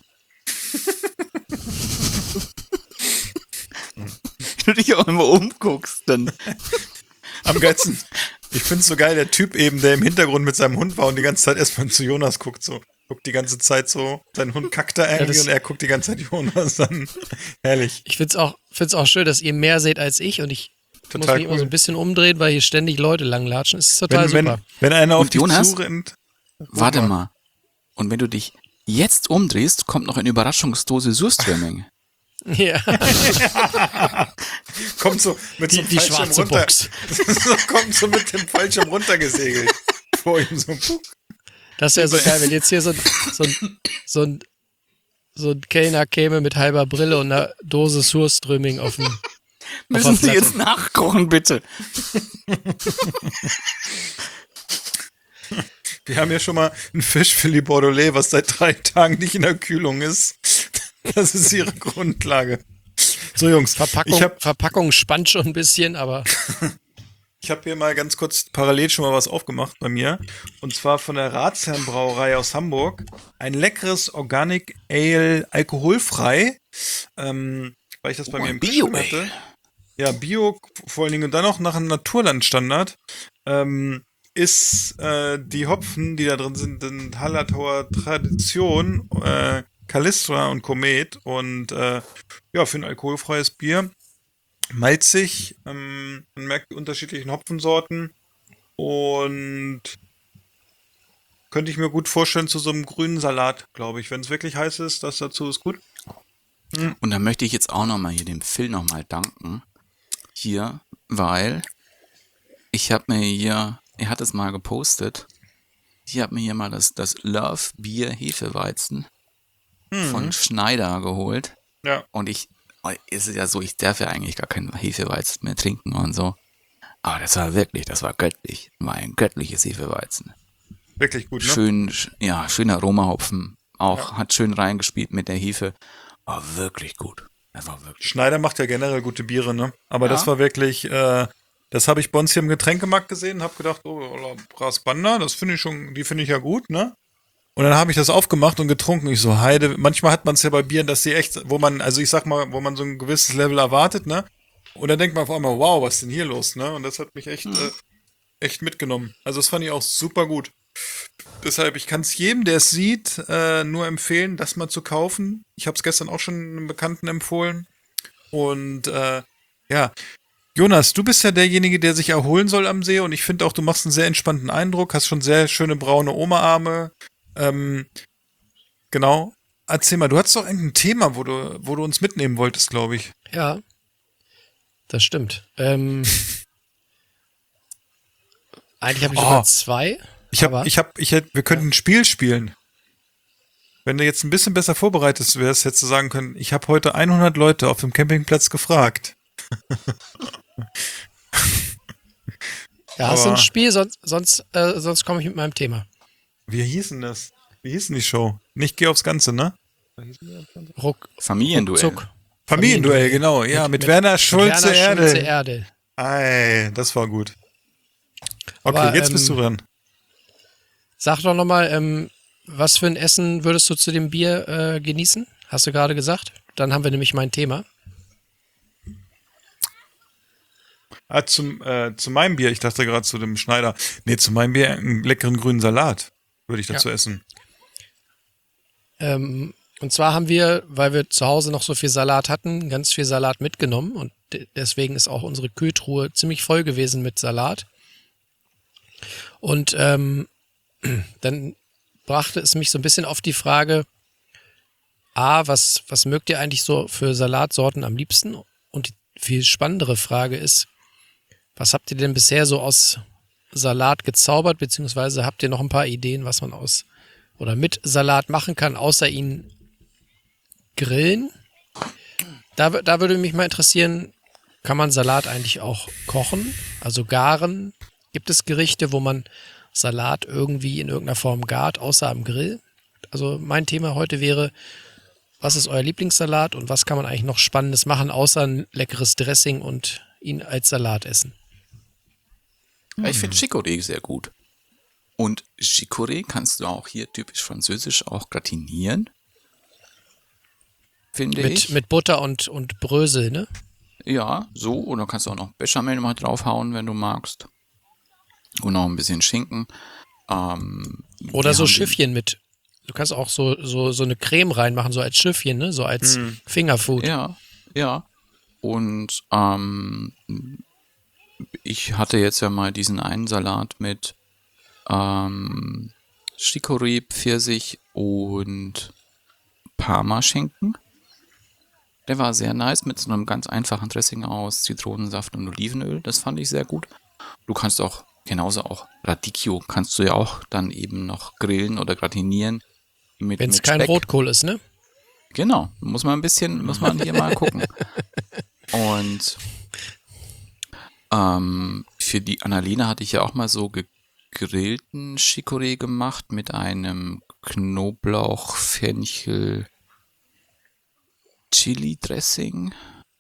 Wenn du dich auch immer umguckst, dann Am geilsten Ich find's so geil, der Typ eben, der im Hintergrund mit seinem Hund war und die ganze Zeit erstmal zu Jonas guckt, so. Guckt die ganze Zeit so, sein Hund kackt da irgendwie und er guckt die ganze Zeit Jonas an. Herrlich. Ich find's auch schön, dass ihr mehr seht als ich und ich muss mich immer so ein bisschen umdrehen, weil hier ständig Leute langlatschen. Es ist total super. Wenn einer auf Und dich Jonas, zurennt. warte mal. Und wenn du dich jetzt umdrehst, kommt noch eine Überraschungsdose Surströmming. Ja. Kommt so mit so einem Die Fallschirm schwarze runter. Box. Kommt so mit dem Fallschirm runtergesegelt. Vor ihm so. Das wäre so geil, wenn jetzt hier so ein Kellner käme mit halber Brille und einer Dose Surströmming auf dem. Müssen Sie jetzt nachkochen, bitte? Wir haben ja schon mal ein Fischfilet Bordelais, was seit 3 Tagen nicht in der Kühlung ist. Das ist ihre Grundlage. So, Jungs. Verpackung spannt schon ein bisschen, aber. Ich habe hier mal ganz kurz parallel schon mal was aufgemacht bei mir. Und zwar von der Ratsherrenbrauerei aus Hamburg. Ein leckeres Organic Ale, alkoholfrei. Weil ich das bei mir im Kühlschrank hatte. Ja, Bio vor allen Dingen und dann auch nach einem Naturlandstandard. Ist die Hopfen, die da drin sind Hallertauer Tradition, Kalistra und Komet. Und ja, für ein alkoholfreies Bier. Malzig, man merkt die unterschiedlichen Hopfensorten und könnte ich mir gut vorstellen zu so einem grünen Salat, glaube ich. Wenn es wirklich heiß ist, das dazu ist gut. Und dann möchte ich jetzt auch nochmal hier dem Phil nochmal danken. Hier, weil ich habe mir hier, er hat es mal gepostet, ich habe mir hier mal das Love Bier Hefeweizen von Schneider geholt. Ja. Und ist es ja so, ich darf ja eigentlich gar keinen Hefeweizen mehr trinken und so. Aber das war göttlich. War ein göttliches Hefeweizen. Wirklich gut, ne? Schön Aromahopfen. Auch hat schön reingespielt mit der Hefe. War wirklich gut. Das war wirklich Schneider macht ja generell gute Biere, ne? Aber das war wirklich, das habe ich bei uns hier im Getränkemarkt gesehen, habe gedacht, oh, Brasbanda, die finde ich ja gut, ne? Und dann habe ich das aufgemacht und getrunken. Ich so, Heide, manchmal hat man es ja bei Bieren, dass sie echt, wo man so ein gewisses Level erwartet, ne? Und dann denkt man auf einmal, wow, was ist denn hier los, ne? Und das hat mich echt mitgenommen. Also das fand ich auch super gut. Deshalb, ich kann es jedem, der es sieht, nur empfehlen, das mal zu kaufen. Ich habe es gestern auch schon einem Bekannten empfohlen. Und ja, Jonas, du bist ja derjenige, der sich erholen soll am See. Und ich finde auch, du machst einen sehr entspannten Eindruck, hast schon sehr schöne braune Oma-Arme. Genau. Erzähl mal, du hattest doch irgendein Thema, wo du uns mitnehmen wolltest, glaube ich. Ja, das stimmt. Eigentlich habe ich sogar 2. Wir könnten ein Spiel spielen. Wenn du jetzt ein bisschen besser vorbereitet wärst, hättest du sagen können, ich habe heute 100 Leute auf dem Campingplatz gefragt. Ja, hast du ein Spiel, sonst komme ich mit meinem Thema. Wie hieß denn das? Wie hieß denn die Show? Nicht Geh aufs Ganze, ne? Familienduell. Familienduell, genau. Ja, mit Werner Schulze-Erdel. Ei, das war gut. Okay, aber, jetzt bist du dran. Sag doch nochmal, was für ein Essen würdest du zu dem Bier genießen? Hast du gerade gesagt? Dann haben wir nämlich mein Thema. Zu meinem Bier, ich dachte gerade zu dem Schneider. Nee, zu meinem Bier einen leckeren grünen Salat würde ich dazu essen. Und zwar haben wir, weil wir zu Hause noch so viel Salat hatten, ganz viel Salat mitgenommen und deswegen ist auch unsere Kühltruhe ziemlich voll gewesen mit Salat. Und dann brachte es mich so ein bisschen auf die Frage, was mögt ihr eigentlich so für Salatsorten am liebsten? Und die viel spannendere Frage ist, was habt ihr denn bisher so aus Salat gezaubert, beziehungsweise habt ihr noch ein paar Ideen, was man aus oder mit Salat machen kann, außer ihn grillen? Da würde mich mal interessieren, kann man Salat eigentlich auch kochen, also garen? Gibt es Gerichte, wo man Salat irgendwie in irgendeiner Form gart, außer am Grill? Also mein Thema heute wäre, was ist euer Lieblingssalat und was kann man eigentlich noch Spannendes machen, außer ein leckeres Dressing und ihn als Salat essen? Ja, ich finde Chicorée sehr gut. Und Chicorée kannst du auch hier typisch französisch auch gratinieren. Finde ich. Mit Butter und Brösel, ne? Ja, so. Oder kannst du auch noch Bechamel mal draufhauen, wenn du magst. Und noch ein bisschen Schinken. Oder wir so haben Schiffchen mit. Du kannst auch so eine Creme reinmachen, so als Schiffchen, ne? So als Fingerfood. Ja, ja. Und ich hatte jetzt ja mal diesen einen Salat mit Chicorée, Pfirsich und Parmaschinken. Der war sehr nice mit so einem ganz einfachen Dressing aus Zitronensaft und Olivenöl. Das fand ich sehr gut. Du kannst auch, genauso auch Radicchio, kannst du ja auch dann eben noch grillen oder gratinieren. Wenn es mit kein Speck. Rotkohl ist, ne? Genau, muss man hier mal gucken. Und für die Annalena hatte ich ja auch mal so gegrillten Chicorée gemacht mit einem Knoblauch, Fenchel, Chili-Dressing.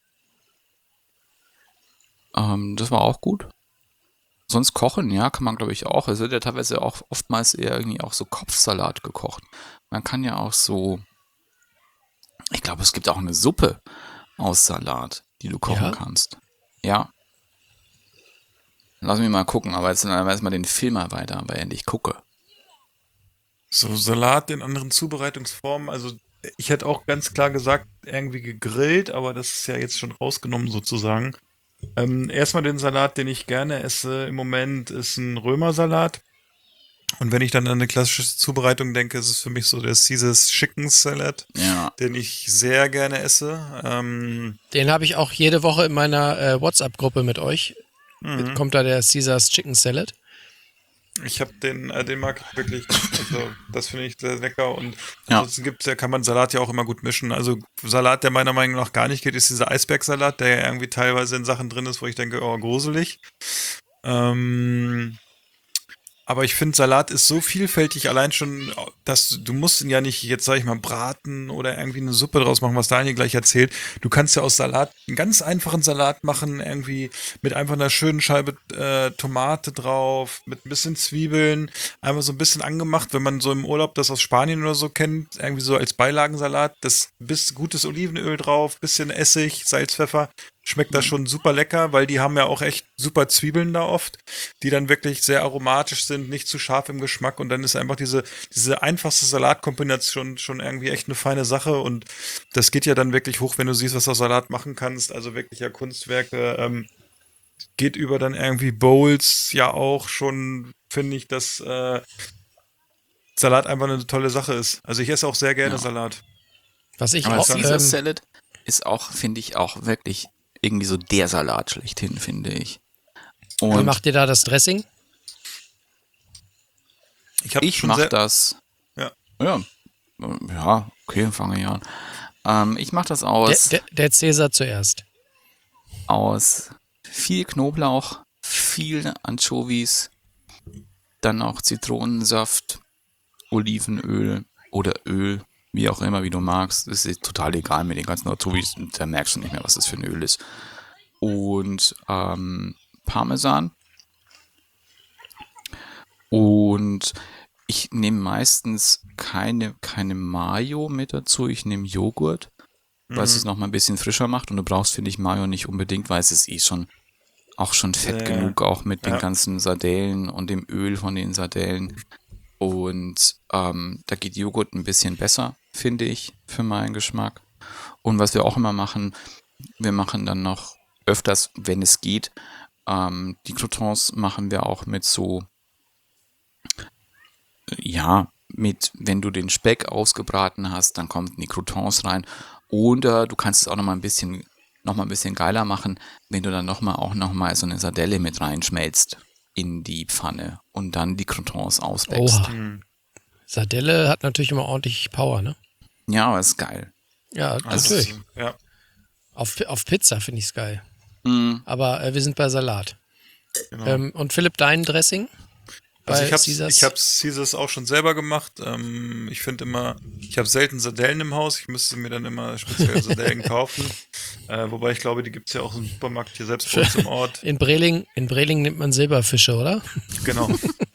Das war auch gut. Sonst kochen, ja, kann man glaube ich auch. Es wird ja teilweise auch oftmals eher irgendwie auch so Kopfsalat gekocht. Man kann ja auch so, ich glaube, es gibt auch eine Suppe aus Salat, die du kochen kannst. Ja. Lass mich mal gucken, aber jetzt mal den Film mal weiter, während ich gucke. So Salat in anderen Zubereitungsformen, also ich hätte auch ganz klar gesagt, irgendwie gegrillt, aber das ist ja jetzt schon rausgenommen sozusagen. Erstmal den Salat, den ich gerne esse im Moment, ist ein Römersalat. Und wenn ich dann an eine klassische Zubereitung denke, ist es für mich so der Caesar's Chicken Salad, den ich sehr gerne esse. Den habe ich auch jede Woche in meiner WhatsApp-Gruppe mit euch. Kommt da der Caesar's Chicken Salad? Ich habe den mag ich wirklich, also das finde ich sehr lecker und ansonsten kann man Salat ja auch immer gut mischen. Also Salat, der meiner Meinung nach gar nicht geht, ist dieser Eisbergsalat, der ja irgendwie teilweise in Sachen drin ist, wo ich denke, oh, gruselig. Aber ich finde, Salat ist so vielfältig, allein schon, dass du musst ihn ja nicht, jetzt sage ich mal, braten oder irgendwie eine Suppe draus machen, was Daniel gleich erzählt. Du kannst ja aus Salat einen ganz einfachen Salat machen, irgendwie mit einfach einer schönen Scheibe Tomate drauf, mit ein bisschen Zwiebeln, einfach so ein bisschen angemacht, wenn man so im Urlaub das aus Spanien oder so kennt, irgendwie so als Beilagensalat, das gutes Olivenöl drauf, bisschen Essig, Salz, Pfeffer. Schmeckt das schon super lecker, weil die haben ja auch echt super Zwiebeln da oft, die dann wirklich sehr aromatisch sind, nicht zu scharf im Geschmack und dann ist einfach diese einfachste Salatkombination schon irgendwie echt eine feine Sache und das geht ja dann wirklich hoch, wenn du siehst, was du aus Salat machen kannst, also wirklich ja Kunstwerke, geht über dann irgendwie Bowls ja auch schon, finde ich, dass Salat einfach eine tolle Sache ist. Also ich esse auch sehr gerne Salat. Was ich Aber auch Caesar Salad ist auch, finde ich, auch wirklich irgendwie so der Salat schlechthin, finde ich. Und wie macht ihr da das Dressing? ich mache das. Ja. Ja, okay, fange ich an. Ich mache das aus. Der Cäsar zuerst. Aus viel Knoblauch, viel Anchovies, dann auch Zitronensaft, Olivenöl oder Öl, wie auch immer, wie du magst. Das ist total egal mit den ganzen Anchovies, da merkst du nicht mehr, was das für ein Öl ist. Und Parmesan. Und ich nehme meistens keine Mayo mit dazu, ich nehme Joghurt, weil es nochmal ein bisschen frischer macht und du brauchst, finde ich, Mayo nicht unbedingt, weil es ist schon fett genug, auch mit den ganzen Sardellen und dem Öl von den Sardellen. Und da geht Joghurt ein bisschen besser, finde ich, für meinen Geschmack. Und was wir auch immer machen, wir machen dann noch öfters, wenn es geht, die Croutons machen wir auch mit so, wenn du den Speck ausgebraten hast, dann kommen die Croutons rein. Oder du kannst es auch noch mal ein bisschen geiler machen, wenn du dann noch mal so eine Sardelle mit reinschmelzt in die Pfanne und dann die Croutons auswächst. Sardelle hat natürlich immer ordentlich Power, ne? Ja, aber ist geil. Ja, natürlich. Ja. Auf Pizza finde ich es geil. Mhm. Aber wir sind bei Salat. Genau. Und Philipp, dein Dressing? Also ich Caesars? habe Caesars auch schon selber gemacht. Ich finde immer, ich habe selten Sardellen im Haus. Ich müsste mir dann immer speziell Sardellen kaufen. Wobei ich glaube, die gibt es ja auch im Supermarkt hier selbst bei uns im Ort. In Breling nimmt man Silberfische, oder? Genau.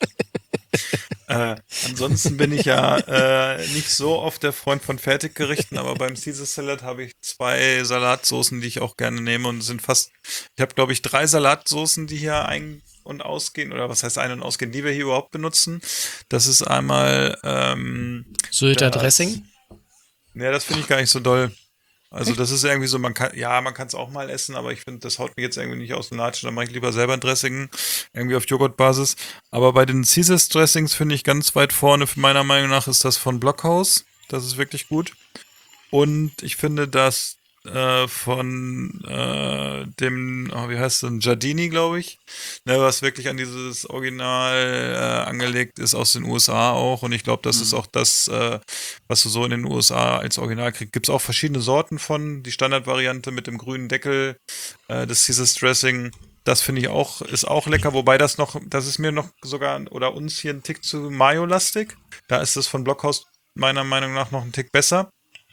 Ansonsten bin ich ja nicht so oft der Freund von Fertiggerichten, aber beim Caesar Salad habe ich 2 Salatsoßen, die ich auch gerne nehme und es sind ich habe glaube ich 3 Salatsoßen, die hier und ausgehen, oder was heißt ein- und ausgehen, die wir hier überhaupt benutzen. Das ist einmal Sylter das- Dressing. Ja, das finde ich gar nicht so doll. Also das ist irgendwie so, man kann es auch mal essen, aber ich finde, das haut mir jetzt irgendwie nicht aus dem Latschen. Dann mache ich lieber selber ein Dressing, irgendwie auf Joghurtbasis. Aber bei den Caesars Dressings finde ich ganz weit vorne, meiner Meinung nach, ist das von Blockhaus. Das ist wirklich gut. Und ich finde das von dem, wie heißt es denn, Giardini, glaube ich, ne, was wirklich an dieses Original angelegt ist aus den USA auch. Und ich glaube, das ist auch das, was du so in den USA als Original kriegst. Gibt es auch verschiedene Sorten von. Die Standardvariante mit dem grünen Deckel, das Caesars Dressing, das finde ich auch, ist auch lecker. Wobei das ist mir noch sogar, oder uns hier ein Tick zu Mayo-lastig. Da ist das von Blockhaus meiner Meinung nach noch ein Tick besser.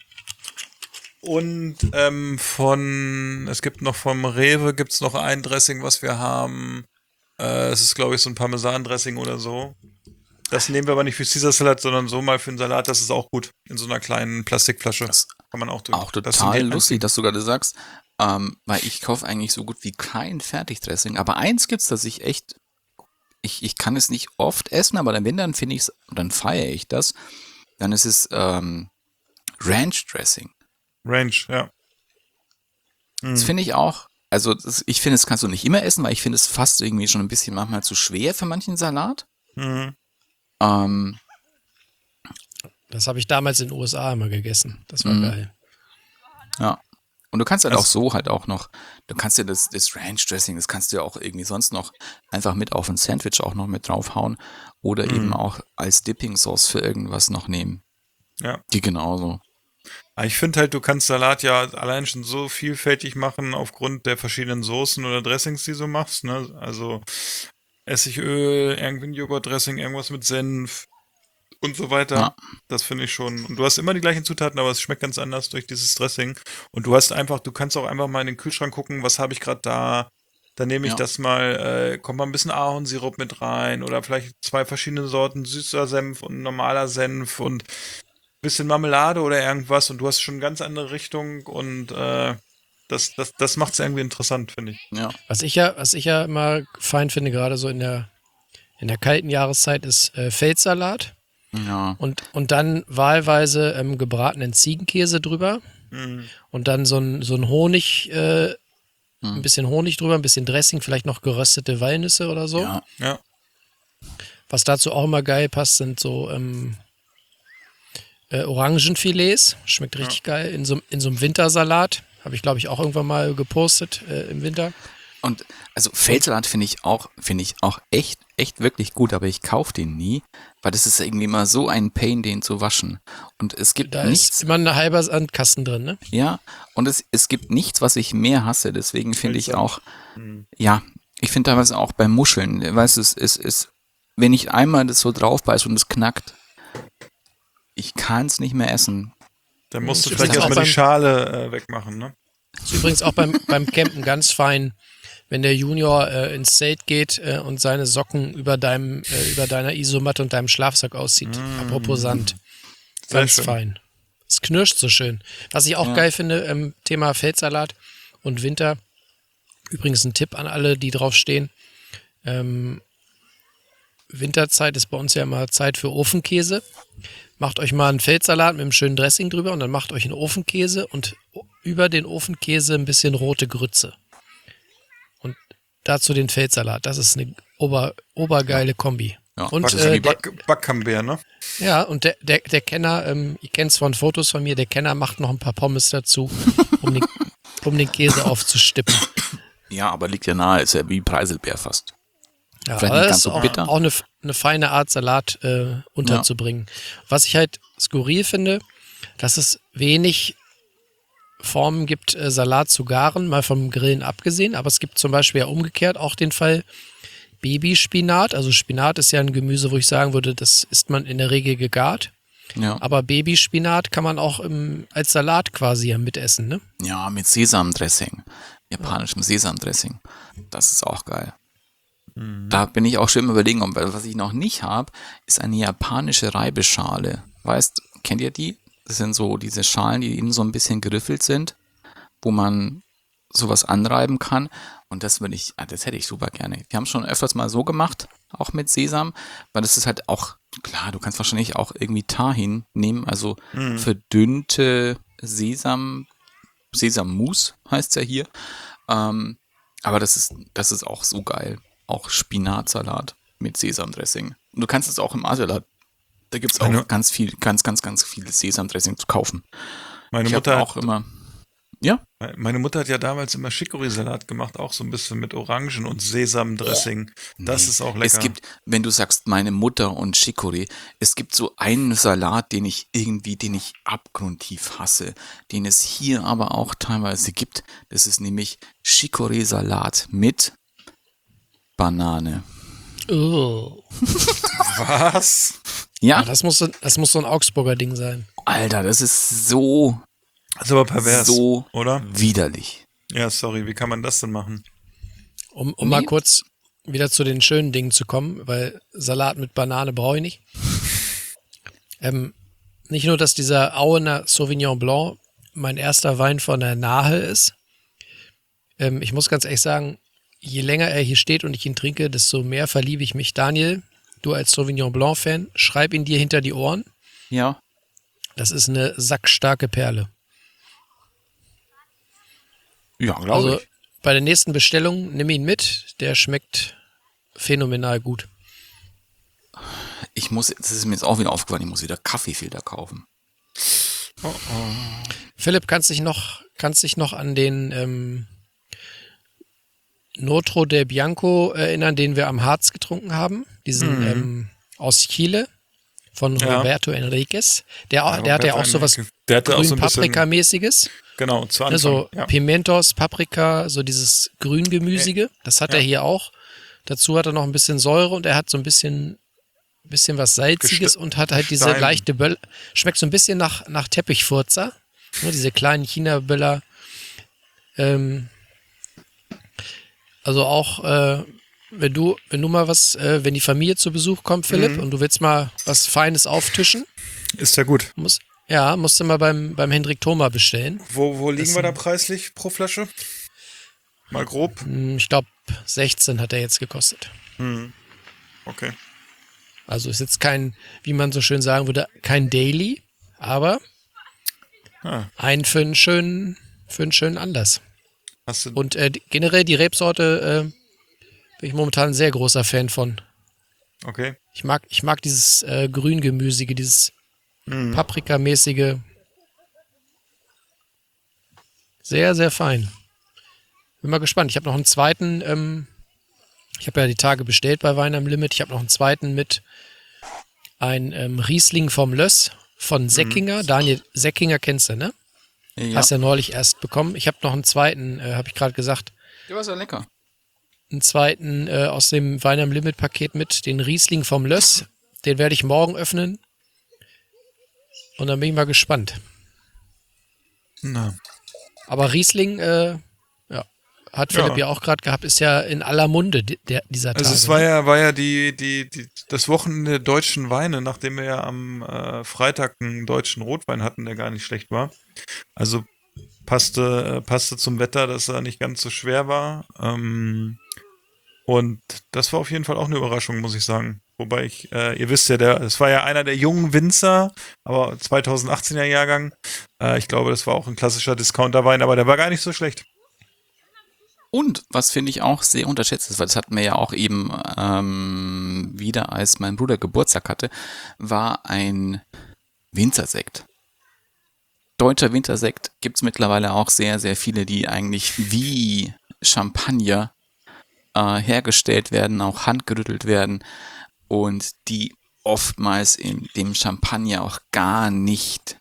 Und es gibt noch vom Rewe, gibt es noch ein Dressing, was wir haben. Es ist, glaube ich, so ein Parmesan-Dressing oder so. Das nehmen wir aber nicht für Caesar-Salat, sondern so mal für den Salat. Das ist auch gut. In so einer kleinen Plastikflasche. Das kann man auch tun. Auch total lustig, dass du gerade sagst, weil ich kaufe eigentlich so gut wie kein Fertigdressing. Aber eins gibt's, dass ich echt, ich kann es nicht oft essen, aber wenn, dann finde ich es, dann feiere ich das. Dann ist es Ranch Dressing. Ranch, ja. Das finde ich auch, also ich finde, das kannst du nicht immer essen, weil ich finde es fast irgendwie schon ein bisschen manchmal zu schwer für manchen Salat. Mhm. Das habe ich damals in den USA immer gegessen. Das war geil. Ja. Und du kannst halt auch so halt auch noch, du kannst ja das Ranch Dressing, das kannst du ja auch irgendwie sonst noch einfach mit auf ein Sandwich auch noch mit draufhauen oder eben auch als Dipping Sauce für irgendwas noch nehmen. Ja. Die genauso. Aber ich finde halt, du kannst Salat ja allein schon so vielfältig machen aufgrund der verschiedenen Soßen oder Dressings, die du machst, ne? Also Essigöl, irgendwie ein Joghurtdressing, irgendwas mit Senf und so weiter. Ja. Das finde ich schon. Und du hast immer die gleichen Zutaten, aber es schmeckt ganz anders durch dieses Dressing. Und du kannst auch einfach mal in den Kühlschrank gucken, was habe ich gerade da. Dann nehme ich das mal, kommt mal ein bisschen Ahornsirup mit rein oder vielleicht 2 verschiedene Sorten süßer Senf und normaler Senf und bisschen Marmelade oder irgendwas und du hast schon eine ganz andere Richtung und das macht es irgendwie interessant, finde ich. Ja. Was ich ja immer fein finde, gerade so in der kalten Jahreszeit, ist Feldsalat. Ja. Und dann wahlweise gebratenen Ziegenkäse drüber. Und dann so ein Honig, ein bisschen Honig drüber, ein bisschen Dressing, vielleicht noch geröstete Walnüsse oder so. Ja. Was dazu auch immer geil passt, sind so Orangenfilets. Schmeckt richtig geil. In so einem Wintersalat. Habe ich, glaube ich, auch irgendwann mal gepostet im Winter. Und also Feldsalat finde ich auch echt wirklich gut, aber ich kaufe den nie, weil das ist irgendwie immer so ein Pain, den zu waschen. Und es gibt Da nichts. ist immer ein halber Sandkasten drin, ne? Ja, und es gibt nichts, was ich mehr hasse. Deswegen finde ich auch, ja, ich finde teilweise auch bei Muscheln, weißt du, es ist, wenn ich einmal das so drauf beiße und es knackt, ich kann es nicht mehr essen. Dann musst du Das vielleicht ist auch erstmal die beim- Schale wegmachen, ne? Ist übrigens auch beim Campen ganz fein, wenn der Junior ins Zelt geht und seine Socken über deiner Isomatte und deinem Schlafsack auszieht. Apropos Sand. Sehr Ganz schön. fein. Es knirscht so schön. Was ich auch geil finde, Thema Feldsalat und Winter. Übrigens ein Tipp an alle, die drauf stehen. Winterzeit ist bei uns ja immer Zeit für Ofenkäse. Macht euch mal einen Feldsalat mit einem schönen Dressing drüber und dann macht euch einen Ofenkäse und über den Ofenkäse ein bisschen rote Grütze. Und dazu den Feldsalat. Das ist eine obergeile Kombi. Ja, Und Backcamembert, ne? ja, und der Kenner, ihr kennt es von Fotos von mir, der Kenner macht noch ein paar Pommes dazu, um den Käse aufzustippen. Ja, aber liegt ja nahe, ist ja wie Preiselbeer fast. Ja, Vielleicht aber nicht das ganz ist so auch, bitter. auch eine feine Art, Salat unterzubringen. Was ich halt skurril finde, dass es wenig Formen gibt, Salat zu garen, mal vom Grillen abgesehen, aber es gibt zum Beispiel ja umgekehrt auch den Fall Babyspinat. Also Spinat ist ja ein Gemüse, wo ich sagen würde, das isst man in der Regel gegart. Ja. Aber Babyspinat kann man auch als Salat quasi ja mitessen, ne? Ja, mit Sesamdressing. Japanischem Sesamdressing. Das ist auch geil. Da bin ich auch schon im Überlegen, was ich noch nicht habe, ist eine japanische Reibeschale. Weißt, kennt ihr die? Das sind so diese Schalen, die innen so ein bisschen geriffelt sind, wo man sowas anreiben kann. Und das das hätte ich super gerne. Wir haben es schon öfters mal so gemacht, auch mit Sesam, weil das ist halt auch, klar, du kannst wahrscheinlich auch irgendwie Tahin nehmen, also verdünnte Sesammus heißt es ja hier. Aber das ist auch so geil. Auch Spinatsalat mit Sesamdressing. Und du kannst es auch im Asialat. Da gibt es auch ganz viel Sesamdressing zu kaufen. Meine Mutter auch immer. Ja? Meine Mutter hat ja damals immer Chicorée-Salat gemacht, auch so ein bisschen mit Orangen und Sesamdressing. Das ist auch lecker. Es gibt, wenn du sagst, meine Mutter und Chicorée, es gibt so einen Salat, den ich abgrundtief hasse, den es hier aber auch teilweise gibt. Das ist nämlich Chicorée-Salat mit Banane. Oh. Was? Ja? Das muss so ein Augsburger Ding sein. Alter, das ist so Das ist aber pervers, so oder? widerlich. Ja, sorry, wie kann man das denn machen? Um mal kurz wieder zu den schönen Dingen zu kommen, weil Salat mit Banane brauche ich nicht. Nicht nur, dass dieser Auener Sauvignon Blanc mein erster Wein von der Nahe ist. Ich muss ganz ehrlich sagen, je länger er hier steht und ich ihn trinke, desto mehr verliebe ich mich. Daniel, du als Sauvignon Blanc-Fan, schreib ihn dir hinter die Ohren. Ja. Das ist eine sackstarke Perle. Ja, glaube Also ich. bei der nächsten Bestellung nimm ihn mit, der schmeckt phänomenal gut. Das ist mir jetzt auch wieder aufgefallen, ich muss wieder Kaffeefilter kaufen. Philipp, kannst dich noch an den Notro del Bianco erinnern, den wir am Harz getrunken haben? Diesen aus Chile von Roberto Enriquez. Der hatte ja auch sowas Grün-Paprika-mäßiges. Genau, zu Anfang. Also Pimentos, Paprika, so dieses Grüngemüsige. Das hat er hier auch. Dazu hat er noch ein bisschen Säure und er hat so ein bisschen was Salziges und hat halt diese leichte Böller. Schmeckt so ein bisschen nach Teppichfurzer. Ne, diese kleinen China-Böller. Also auch, wenn du mal wenn die Familie zu Besuch kommt, Philipp, und du willst mal was Feines auftischen. Ist ja gut. Musst du mal beim Hendrik Thoma bestellen. Wo liegen wir da preislich pro Flasche? Mal grob? Ich glaube, 16 hat er jetzt gekostet. Okay. Also ist jetzt kein, wie man so schön sagen würde, kein Daily, aber ein für einen schönen Anlass. Und generell die Rebsorte bin ich momentan ein sehr großer Fan von. Okay. Ich mag dieses Grüngemüsige, dieses Paprikamäßige. Sehr, sehr fein. Bin mal gespannt. Ich habe noch einen zweiten, ich habe ja die Tage bestellt bei Wein am Limit. Ich habe noch einen zweiten mit ein Riesling vom Löss von Säckinger. Daniel, Säckinger kennst du, ne? Ja. Hast ja neulich erst bekommen. Ich habe noch einen zweiten, habe ich gerade gesagt. Der war sehr lecker. Einen zweiten aus dem Wein am Limit Paket mit, den Riesling vom Löss. Den werde ich morgen öffnen. Und dann bin ich mal gespannt. Na. Aber Riesling, hat Philipp ja auch gerade gehabt, ist ja in aller Munde dieser Tage. Also es war ja das Wochenende der deutschen Weine, nachdem wir ja am Freitag einen deutschen Rotwein hatten, der gar nicht schlecht war. Also passte zum Wetter, dass er nicht ganz so schwer war. Und das war auf jeden Fall auch eine Überraschung, muss ich sagen. Wobei ihr wisst ja, es war ja einer der jungen Winzer, aber 2018er Jahrgang. Ich glaube, das war auch ein klassischer Discounterwein, aber der war gar nicht so schlecht. Und was finde ich auch sehr unterschätzt ist, weil das hatten wir ja auch eben wieder, als mein Bruder Geburtstag hatte, war ein Winzersekt. Deutscher Wintersekt gibt es mittlerweile auch sehr, sehr viele, die eigentlich wie Champagner hergestellt werden, auch handgerüttelt werden und die oftmals in dem Champagner auch gar nicht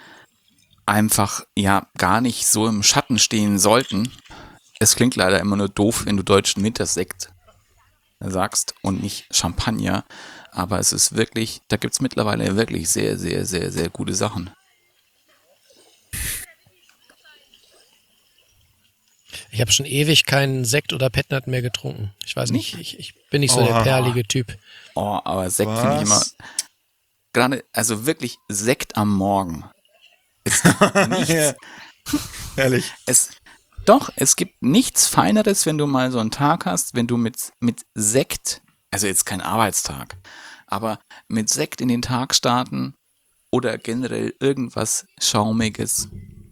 so im Schatten stehen sollten. Es klingt leider immer nur doof, wenn du deutschen Wintersekt sagst und nicht Champagner, aber es ist wirklich, da gibt es mittlerweile wirklich sehr, sehr, sehr, sehr gute Sachen. Ich habe schon ewig keinen Sekt oder Petnat mehr getrunken. Ich weiß nicht, ich bin nicht so der perlige Typ. Oh, aber Sekt finde ich immer, gerade, also wirklich Sekt am Morgen ist nichts. Ja. Ehrlich. Doch, es gibt nichts Feineres, wenn du mal so einen Tag hast, wenn du mit Sekt, also jetzt kein Arbeitstag, aber mit Sekt in den Tag starten oder generell irgendwas Schaumiges,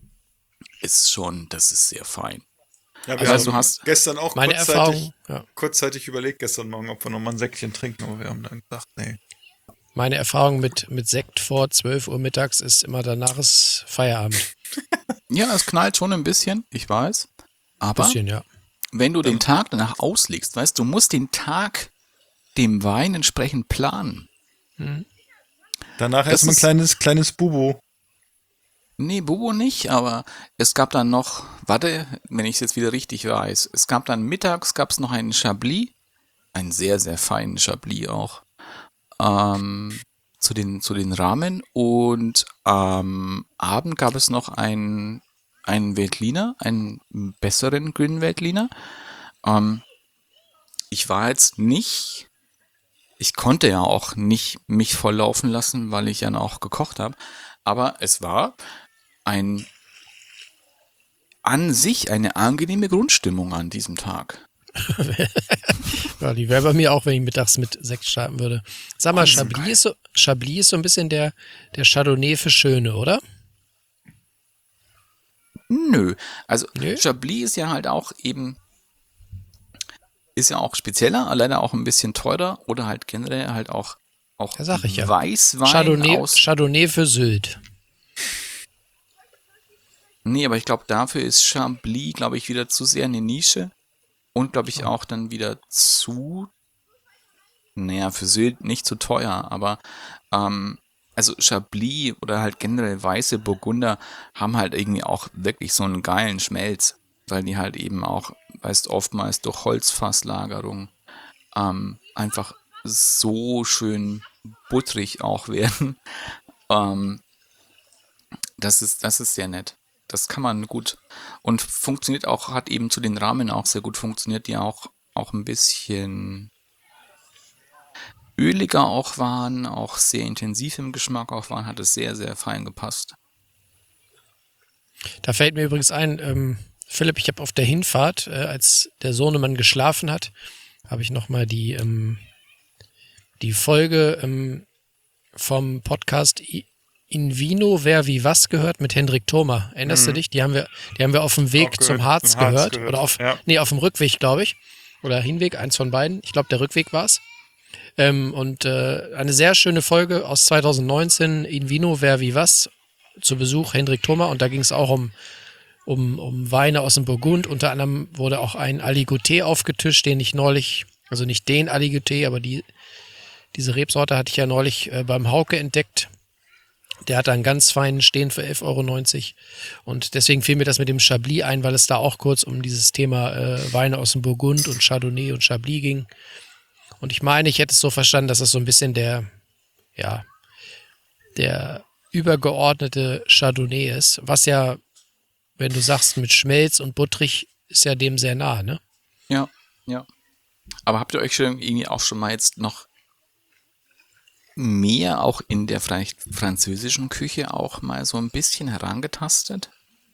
das ist sehr fein. Ja, wir Also haben du hast gestern auch Meine Erfahrung, ja. kurzzeitig überlegt, gestern Morgen, ob wir nochmal ein Säckchen trinken, aber wir haben dann gesagt, nee. Meine Erfahrung mit Sekt vor 12 Uhr mittags ist immer, danach ist Feierabend. Ja, es knallt schon ein bisschen, ich weiß. Aber Bisschen, ja. wenn du den Tag danach auslegst, weißt du, musst den Tag dem Wein entsprechend planen. Danach Das erstmal ein ist- kleines Bubo. Nee, Bobo nicht, aber es gab dann noch, warte, wenn ich es jetzt wieder richtig weiß, es gab dann mittags, gab es noch einen Chablis, einen sehr, sehr feinen Chablis auch, zu den Rahmen, und am Abend gab es noch einen Veltliner, einen besseren grünen Veltliner. Ich war jetzt nicht, ich konnte ja auch nicht mich volllaufen lassen, weil ich ja auch gekocht habe, aber es war an sich eine angenehme Grundstimmung an diesem Tag. Ja, die wäre bei mir auch, wenn ich mittags mit Sekt starten würde. Sag mal, Chablis ist so ein bisschen der Chardonnay für Schöne, oder? Nö, also Nö? Chablis ist ja halt auch ist ja auch spezieller, leider auch ein bisschen teurer oder halt generell halt auch Ja, sag ich ja. Weißwein Chardonnay für Sylt. Nee, aber ich glaube, dafür ist Chablis, glaube ich, wieder zu sehr eine Nische und glaube ich auch dann wieder für Sylt nicht zu teuer, aber also Chablis oder halt generell weiße Burgunder haben halt irgendwie auch wirklich so einen geilen Schmelz, weil die halt eben auch, weißt, oftmals durch Holzfasslagerung einfach so schön butterig auch werden. Das ist sehr nett. Das kann man gut und funktioniert auch, hat eben zu den Ramen auch sehr gut funktioniert, die auch ein bisschen öliger auch waren, auch sehr intensiv im Geschmack auch waren, hat es sehr, sehr fein gepasst. Da fällt mir übrigens ein, Philipp, ich habe auf der Hinfahrt, als der Sohnemann geschlafen hat, habe ich nochmal die Folge vom Podcast In Vino Ver Wie Was gehört mit Hendrik Thoma. Erinnerst du dich? Die haben wir auf dem Weg Auch zum Harz zum Harz gehört. gehört, Oder auf ja. dem Rückweg, glaube ich. Oder Hinweg, eins von beiden. Ich glaube, der Rückweg war es. Und eine sehr schöne Folge aus 2019, In Vino Ver Wie Was, zu Besuch Hendrik Thoma. Und da ging es auch um Weine aus dem Burgund. Unter anderem wurde auch ein Aligoté aufgetischt, den ich neulich, also nicht den Aligoté, aber diese Rebsorte hatte ich ja neulich beim Hauke entdeckt. Der hat einen ganz feinen stehen für 11,90 €. Und deswegen fiel mir das mit dem Chablis ein, weil es da auch kurz um dieses Thema Weine aus dem Burgund und Chardonnay und Chablis ging. Und ich meine, ich hätte es so verstanden, dass das so ein bisschen der übergeordnete Chardonnay ist. Was ja, wenn du sagst, mit Schmelz und butterig, ist ja dem sehr nah, ne? Ja, ja. Aber habt ihr euch schon irgendwie auch schon mal jetzt noch mehr auch in der vielleicht französischen Küche auch mal so ein bisschen herangetastet?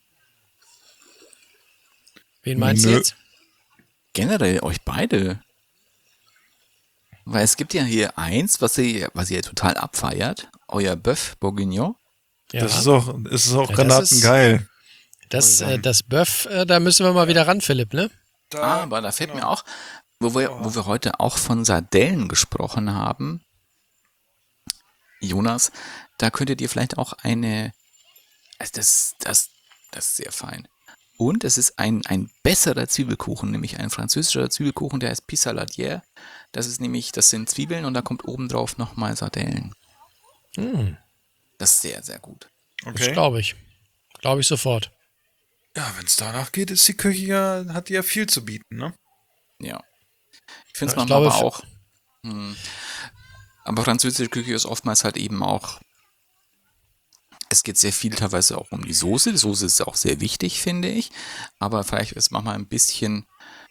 Wen meinst du Nö. jetzt? Generell euch beide. Weil es gibt ja hier eins, was ihr total abfeiert, euer Bœuf Bourguignon. Ja. Das ist auch Ja, das granatengeil. Das Bœuf, da müssen wir mal wieder ran, Philipp, ne? Aber da fällt mir auch, wo wir heute auch von Sardellen gesprochen haben, Jonas, da könntet ihr vielleicht auch also das ist sehr fein. Und es ist ein besserer Zwiebelkuchen, nämlich ein französischer Zwiebelkuchen, der heißt Pissaladière. Das sind Zwiebeln und da kommt obendrauf nochmal Sardellen. Das ist sehr, sehr gut. Das Okay. glaube ich. Glaube ich sofort. Ja, wenn es danach geht, ist die Küche hat die ja viel zu bieten, ne? Ja. Ich finde es Ja, ich manchmal glaube, aber auch. Aber französische Küche ist oftmals halt eben auch. Es geht sehr viel teilweise auch um die Soße. Die Soße ist auch sehr wichtig, finde ich. Aber vielleicht ist manchmal ein bisschen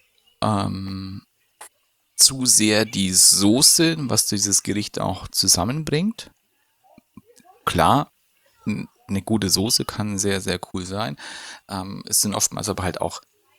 zu sehr die Soße, was dieses Gericht auch zusammenbringt. Klar, eine gute Soße kann sehr, sehr cool sein. Es sind oftmals aber halt auch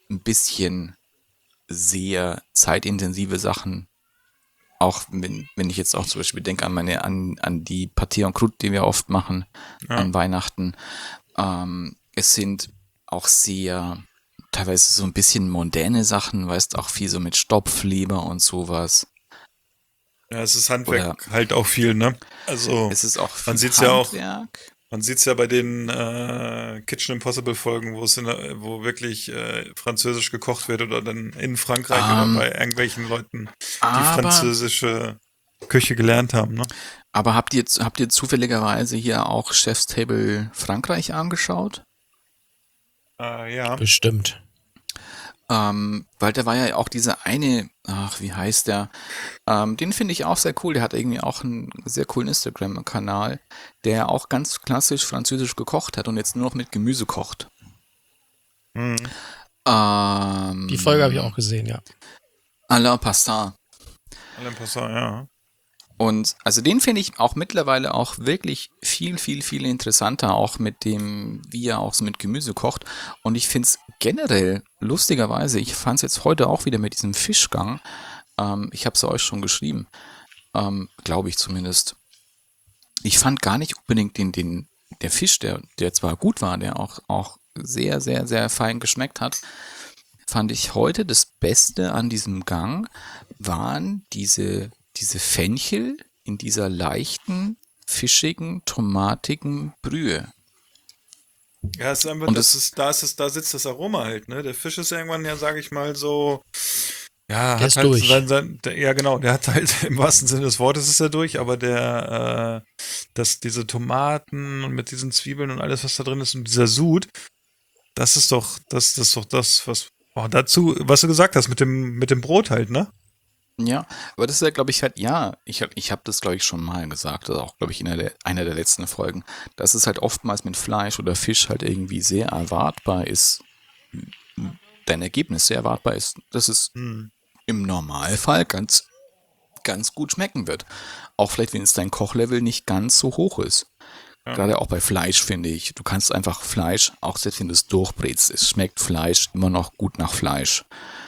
ein bisschen sehr zeitintensive Sachen. Auch wenn ich jetzt auch zum Beispiel denke an die Pâté en croûte, die wir oft machen an Weihnachten. Es sind auch sehr, teilweise so ein bisschen mondäne Sachen, weißt auch viel so mit Stopfleber und sowas. Ja, es ist Handwerk halt auch viel, ne? Also, Es ist auch viel man sieht's ja auch, Handwerk. man sieht's ja bei den Kitchen Impossible Folgen, wo wirklich französisch gekocht wird oder dann in Frankreich oder bei irgendwelchen Leuten, die aber- französische Küche gelernt haben, ne? Aber habt ihr zufälligerweise hier auch Chef's Table Frankreich angeschaut? Ja. Bestimmt. Weil da war ja auch dieser eine, wie heißt der? Den finde ich auch sehr cool. Der hat irgendwie auch einen sehr coolen Instagram-Kanal, der auch ganz klassisch französisch gekocht hat und jetzt nur noch mit Gemüse kocht. Mhm. Die Folge habe ich auch gesehen, ja. Alain Pastin. Alain Passin, ja. Und also den finde ich auch mittlerweile auch wirklich viel, viel, viel interessanter, auch mit dem, wie er auch so mit Gemüse kocht. Und ich finde es generell, lustigerweise, ich fand es jetzt heute auch wieder mit diesem Fischgang, ich habe es euch schon geschrieben, glaube ich zumindest. Ich fand gar nicht unbedingt der Fisch, der zwar gut war, der auch sehr, sehr, sehr fein geschmeckt hat, fand ich heute das Beste an diesem Gang waren diese Fenchel in dieser leichten, fischigen, tomatigen Brühe. Ja, es ist einfach, Und da sitzt das Aroma halt, ne? Der Fisch ist irgendwann ja, sage ich mal, so, ja, Der hat ist halt durch. ja genau, der hat halt im wahrsten Sinne des Wortes ist er durch, aber diese Tomaten und mit diesen Zwiebeln und alles, was da drin ist und dieser Sud, das ist doch das, was, dazu, was du gesagt hast, mit dem Brot halt, ne? Ja, aber das ist ja, glaube ich, halt, ja, ich habe das, glaube ich, schon mal gesagt, also auch, glaube ich, in einer der letzten Folgen, dass es halt oftmals mit Fleisch oder Fisch halt irgendwie sehr erwartbar ist, dein Ergebnis sehr erwartbar ist, dass es im Normalfall ganz, ganz gut schmecken wird. Auch vielleicht, wenn es dein Kochlevel nicht ganz so hoch ist. Ja. Gerade auch bei Fleisch, finde ich. Du kannst einfach Fleisch, auch selbst wenn du es durchbrätst, es schmeckt Fleisch immer noch gut nach Fleisch.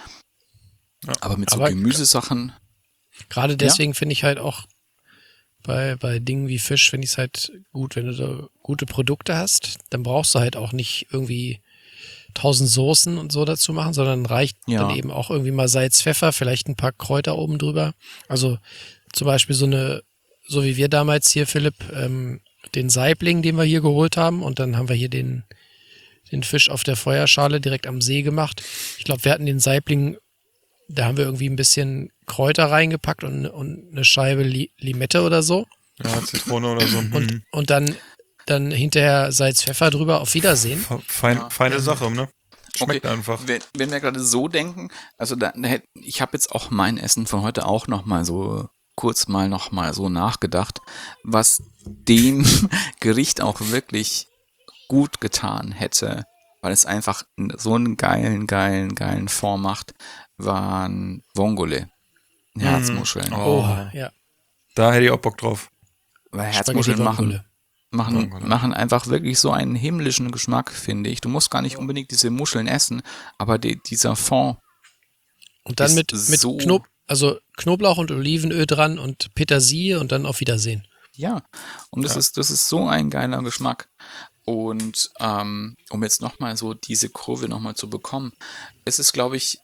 Ja. Aber mit so Aber Gemüsesachen, Gerade deswegen finde ich halt auch bei Dingen wie Fisch, finde ich es halt gut, wenn du da gute Produkte hast, dann brauchst du halt auch nicht irgendwie 1000 Soßen und so dazu machen, sondern reicht dann eben auch irgendwie mal Salz, Pfeffer, vielleicht ein paar Kräuter oben drüber. Also zum Beispiel so wie wir damals hier, Philipp, den Saibling, den wir hier geholt haben, und dann haben wir hier den Fisch auf der Feuerschale direkt am See gemacht. Ich glaube, wir hatten den Saibling, da haben wir irgendwie ein bisschen Kräuter reingepackt und eine Scheibe Limette oder so. Ja, Zitrone oder so. Und dann hinterher Salz, Pfeffer drüber, auf Wiedersehen. Feine Sache, ne? Schmeckt einfach. Wenn wir gerade so denken, also ich habe jetzt auch mein Essen von heute auch nochmal so kurz mal nochmal so nachgedacht, was dem Gericht auch wirklich gut getan hätte, weil es einfach so einen geilen Form macht, waren Vongole. Herzmuscheln. Oh, ja. Da hätte ich auch Bock drauf. Weil Herzmuscheln Spaghetti machen einfach wirklich so einen himmlischen Geschmack, finde ich. Du musst gar nicht unbedingt diese Muscheln essen, aber dieser Fond Und dann mit so Knoblauch und Olivenöl dran und Petersilie und dann auf Wiedersehen. Ja, und das ist so ein geiler Geschmack. Und um jetzt nochmal so diese Kurve nochmal zu bekommen, es ist, glaube ich,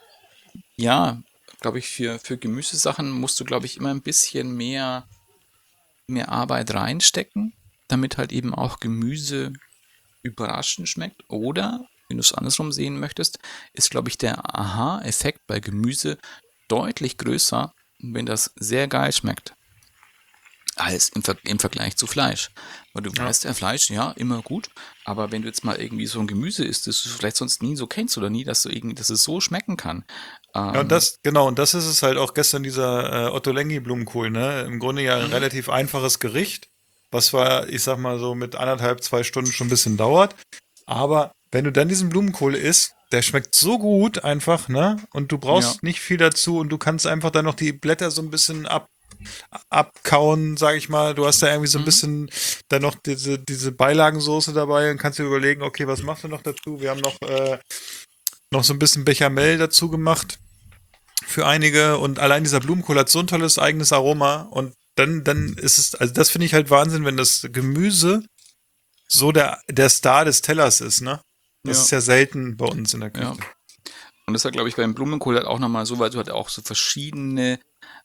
für Gemüsesachen musst du, glaube ich, immer ein bisschen mehr Arbeit reinstecken, damit halt eben auch Gemüse überraschend schmeckt. Oder, wenn du es andersrum sehen möchtest, ist, glaube ich, der Aha-Effekt bei Gemüse deutlich größer, wenn das sehr geil schmeckt, als im Vergleich zu Fleisch. Weil du weißt, Fleisch, ja, immer gut, aber wenn du jetzt mal irgendwie so ein Gemüse isst, das du vielleicht sonst nie so kennst oder nie, dass es so schmecken kann. Ja, und das ist es halt auch gestern, dieser Ottolenghi-Blumenkohl, ne? Im Grunde ja ein relativ einfaches Gericht, was zwar, ich sag mal so, mit 1,5-2 Stunden schon ein bisschen dauert, aber wenn du dann diesen Blumenkohl isst, der schmeckt so gut einfach, ne? Und du brauchst nicht viel dazu und du kannst einfach dann noch die Blätter so ein bisschen abkauen, sag ich mal. Du hast da irgendwie so ein bisschen dann noch diese Beilagensoße dabei und kannst dir überlegen, okay, was machst du noch dazu? Wir haben noch noch so ein bisschen Bechamel dazu gemacht für einige und allein dieser Blumenkohl hat so ein tolles eigenes Aroma und dann ist es, also das finde ich halt Wahnsinn, wenn das Gemüse so der Star des Tellers ist, ne? Das ist ja selten bei uns in der Küche. Ja. Und das war, glaube ich, beim Blumenkohl halt auch nochmal so, weil du halt auch so verschiedene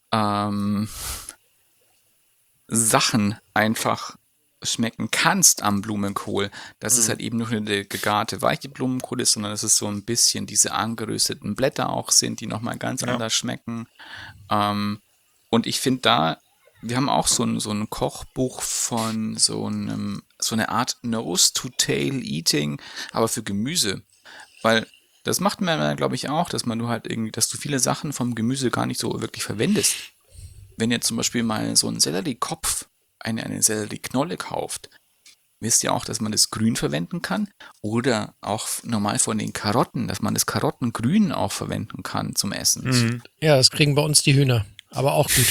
Sachen einfach schmecken kannst am Blumenkohl. Dass es halt eben nicht nur der gegarte weiche Blumenkohl ist, sondern dass es so ein bisschen diese angerösteten Blätter auch sind, die nochmal ganz anders schmecken. Und ich finde wir haben auch so ein Kochbuch von so eine Art Nose-to-Tail-Eating, aber für Gemüse. Weil das macht man, glaube ich, auch, dass du viele Sachen vom Gemüse gar nicht so wirklich verwendest. Wenn ihr zum Beispiel mal so einen Selleriekopf, eine Sellerieknolle kauft, wisst ihr auch, dass man das grün verwenden kann oder auch normal von den Karotten, dass man das Karottengrün auch verwenden kann zum Essen. Ja, das kriegen bei uns die Hühner, aber auch gut.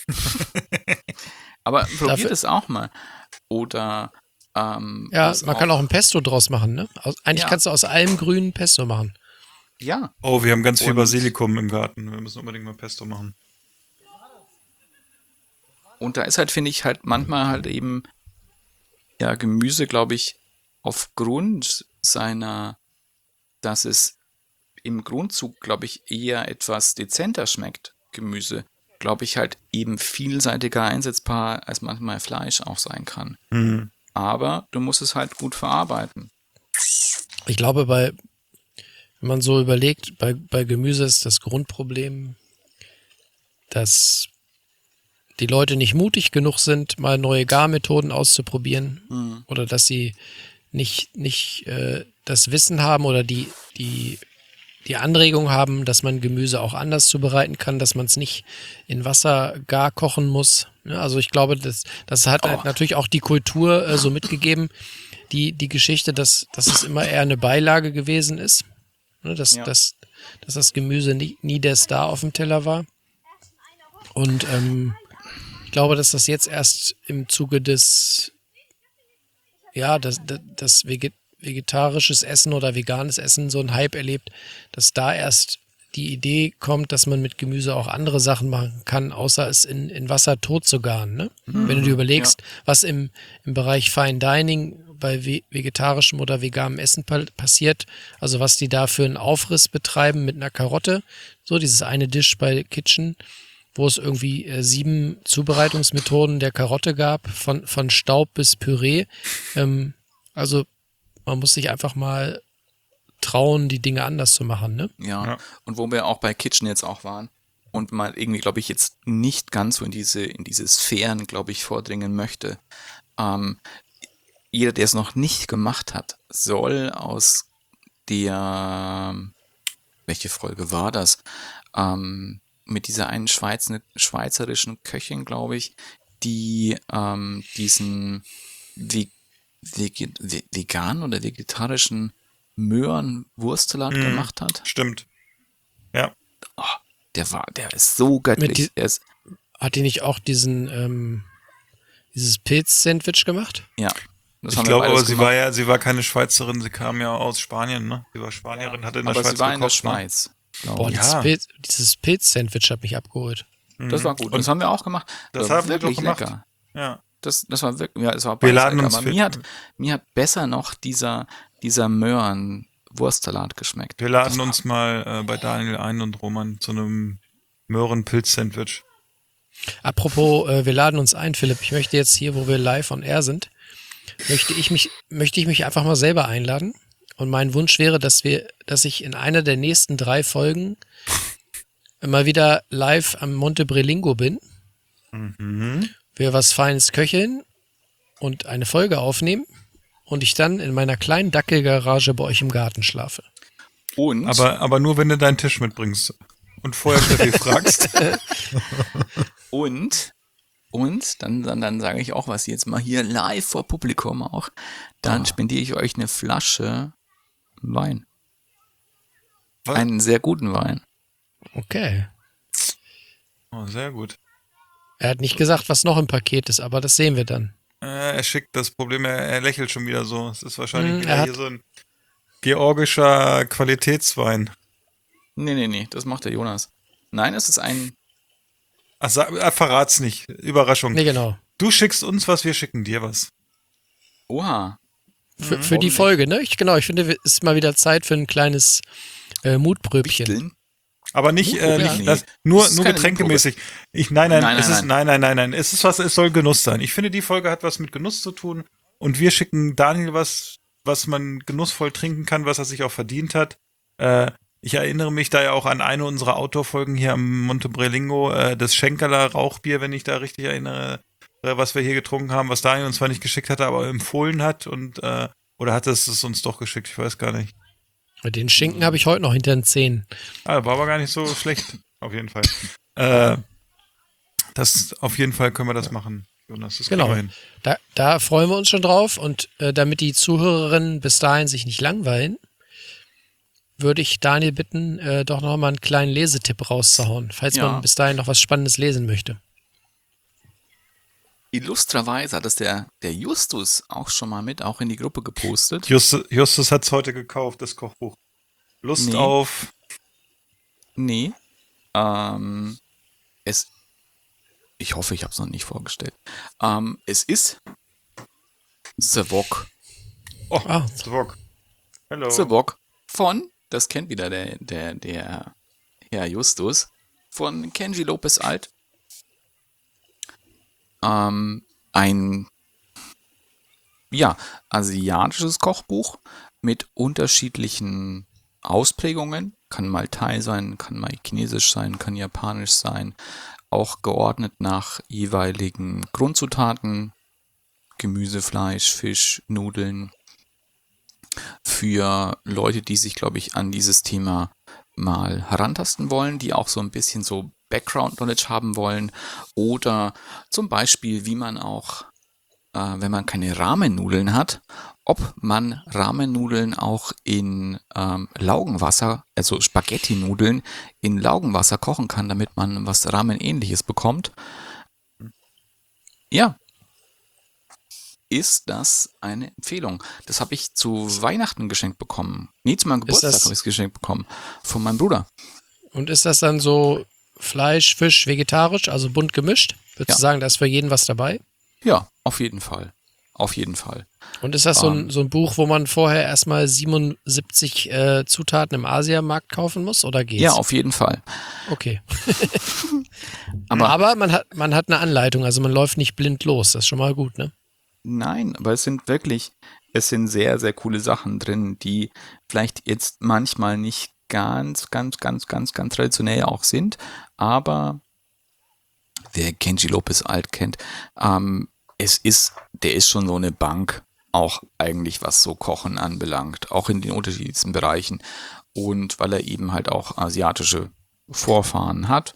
Aber probiert es auch mal. Oder ja, man kann auch ein Pesto draus machen, ne? Eigentlich kannst du aus allem grünen Pesto machen. Ja. Oh, wir haben ganz viel Basilikum im Garten. Wir müssen unbedingt mal Pesto machen. Und da ist halt, finde ich, halt manchmal halt eben Gemüse, glaube ich, aufgrund dass es im Grundzug, glaube ich, eher etwas dezenter schmeckt, Gemüse, glaube ich, halt eben vielseitiger einsetzbar, als manchmal Fleisch auch sein kann. Aber du musst es halt gut verarbeiten. Ich glaube, wenn man so überlegt, bei Gemüse ist das Grundproblem, dass die Leute nicht mutig genug sind, mal neue Garmethoden auszuprobieren oder dass sie nicht das Wissen haben oder die Anregung haben, dass man Gemüse auch anders zubereiten kann, dass man es nicht in Wasser gar kochen muss. Ja, also ich glaube, das hat halt natürlich auch die Kultur so mitgegeben, die Geschichte, dass es immer eher eine Beilage gewesen ist, ne, dass das Gemüse nie der Star auf dem Teller war. Und ich glaube, dass das jetzt erst im Zuge des vegetarisches Essen oder veganes Essen so einen Hype erlebt, dass da erst die Idee kommt, dass man mit Gemüse auch andere Sachen machen kann, außer es in Wasser tot zu garen. Ne? Wenn du dir überlegst, was im Bereich Fine Dining bei vegetarischem oder veganem Essen passiert, also was die da für einen Aufriss betreiben mit einer Karotte, so dieses eine Dish bei Kitchen, wo es irgendwie 7 Zubereitungsmethoden der Karotte gab, von Staub bis Püree. Also man muss sich einfach mal trauen, die Dinge anders zu machen, ne? Ja. Und wo wir auch bei Kitchen jetzt auch waren und mal irgendwie, glaube ich, jetzt nicht ganz so in diese Sphären, glaube ich, vordringen möchte. Jeder, der es noch nicht gemacht hat, soll aus welche Folge war das? Mit dieser einen schweizerischen Köchin, glaube ich, die diesen veganen oder vegetarischen Möhrenwurstsalat gemacht hat. Stimmt. Ja. Oh, der ist so göttlich. Hat die nicht auch dieses Pilz-Sandwich gemacht? Ja. Ich glaube, aber sie war keine Schweizerin, sie kam ja aus Spanien, ne? Sie war Spanierin, hatte in der Schweiz aber sie war gekocht, in der Schweiz. Boah, dieses Pilz-Sandwich hat mich abgeholt. Das war gut. Und das haben wir auch gemacht. Das haben wir wirklich doch gemacht. Lecker. Ja. Das war wirklich, es war Wir laden uns aber mir hat besser noch dieser Möhren-Wurstsalat geschmeckt. Wir laden uns mal bei Daniel ein und Roman zu einem Möhren-Pilz-Sandwich. Apropos, wir laden uns ein, Philipp. Ich möchte jetzt hier, wo wir live on air sind, möchte ich mich einfach mal selber einladen. Und mein Wunsch wäre, dass ich in einer der nächsten 3 Folgen mal wieder live am Monte Brelingo bin. Wir was Feines köcheln und eine Folge aufnehmen und ich dann in meiner kleinen Dackelgarage bei euch im Garten schlafe. Und? Aber nur, wenn du deinen Tisch mitbringst und vorher Steffi fragst. Und dann sage ich auch was jetzt mal hier live vor Publikum auch. Dann spendiere ich euch eine Flasche Wein. Was? Einen sehr guten Wein. Okay. Oh, sehr gut. Er hat nicht gesagt, was noch im Paket ist, aber das sehen wir dann. Er schickt das Problem, er lächelt schon wieder so. Es ist wahrscheinlich wieder er hier so ein... georgischer Qualitätswein. Nee, das macht der Jonas. Nein, es ist ein... Ach, verrat's nicht. Überraschung. Nee, genau. Du schickst uns was, wir schicken dir was. Oha. Für die Folge, ne? Ich finde, es ist mal wieder Zeit für ein kleines Mutpröbchen. Wichteln? Aber nicht, Nee. nur Das ist keine getränkemäßig. Nein. Es ist was, es soll Genuss sein. Ich finde, die Folge hat was mit Genuss zu tun. Und wir schicken Daniel was man genussvoll trinken kann, was er sich auch verdient hat. Ich erinnere mich da ja auch an eine unserer Outdoor-Folgen hier am Monte Brelingo, das Schenkerler Rauchbier, wenn ich da richtig erinnere, was wir hier getrunken haben, was Daniel uns zwar nicht geschickt hatte, aber empfohlen hat und oder hat es uns doch geschickt, ich weiß gar nicht. Den Schinken habe ich heute noch hinter den Zähnen. War aber gar nicht so schlecht, auf jeden Fall. Auf jeden Fall können wir das machen, Jonas, das kriegen wir hin. Da freuen wir uns schon drauf und damit die Zuhörerinnen bis dahin sich nicht langweilen, würde ich Daniel bitten, doch noch mal einen kleinen Lesetipp rauszuhauen, falls man bis dahin noch was Spannendes lesen möchte. Illustrerweise hat es der Justus auch schon mal mit auch in die Gruppe gepostet. Justus hat es heute gekauft, das Kochbuch. Lust auf... Nee. Ich hoffe, ich habe es noch nicht vorgestellt. Es ist Savok. Savok. Hallo. Savok von, das kennt wieder der Herr Justus, von Kenji Lopez Alt. Ein asiatisches Kochbuch mit unterschiedlichen Ausprägungen. Kann mal Thai sein, kann mal chinesisch sein, kann japanisch sein. Auch geordnet nach jeweiligen Grundzutaten. Gemüse, Fleisch, Fisch, Nudeln. Für Leute, die sich, glaube ich, an dieses Thema mal herantasten wollen, die auch so ein bisschen so Background-Knowledge haben wollen oder zum Beispiel, wie man auch, wenn man keine Ramen-Nudeln hat, ob man Ramen-Nudeln auch in Laugenwasser, also Spaghetti-Nudeln in Laugenwasser kochen kann, damit man was Ramen-ähnliches bekommt. Ja, ist das eine Empfehlung. Das habe ich zu Weihnachten geschenkt bekommen. Nee, zu meinem Geburtstag habe ich es geschenkt bekommen. Von meinem Bruder. Und ist das dann so Fleisch, Fisch, vegetarisch, also bunt gemischt? Würdest du sagen, da ist für jeden was dabei? Ja, auf jeden Fall. Auf jeden Fall. Und ist das so ein Buch, wo man vorher erstmal 77 Zutaten im Asiamarkt kaufen muss, oder geht's? Ja, auf jeden Fall. Okay. Aber man hat eine Anleitung, also man läuft nicht blind los. Das ist schon mal gut, ne? Nein, aber es sind sehr, sehr coole Sachen drin, die vielleicht jetzt manchmal nicht ganz traditionell auch sind, aber wer Kenji Lopez Alt kennt, der ist schon so eine Bank, auch eigentlich was so Kochen anbelangt, auch in den unterschiedlichsten Bereichen und weil er eben halt auch asiatische Vorfahren hat,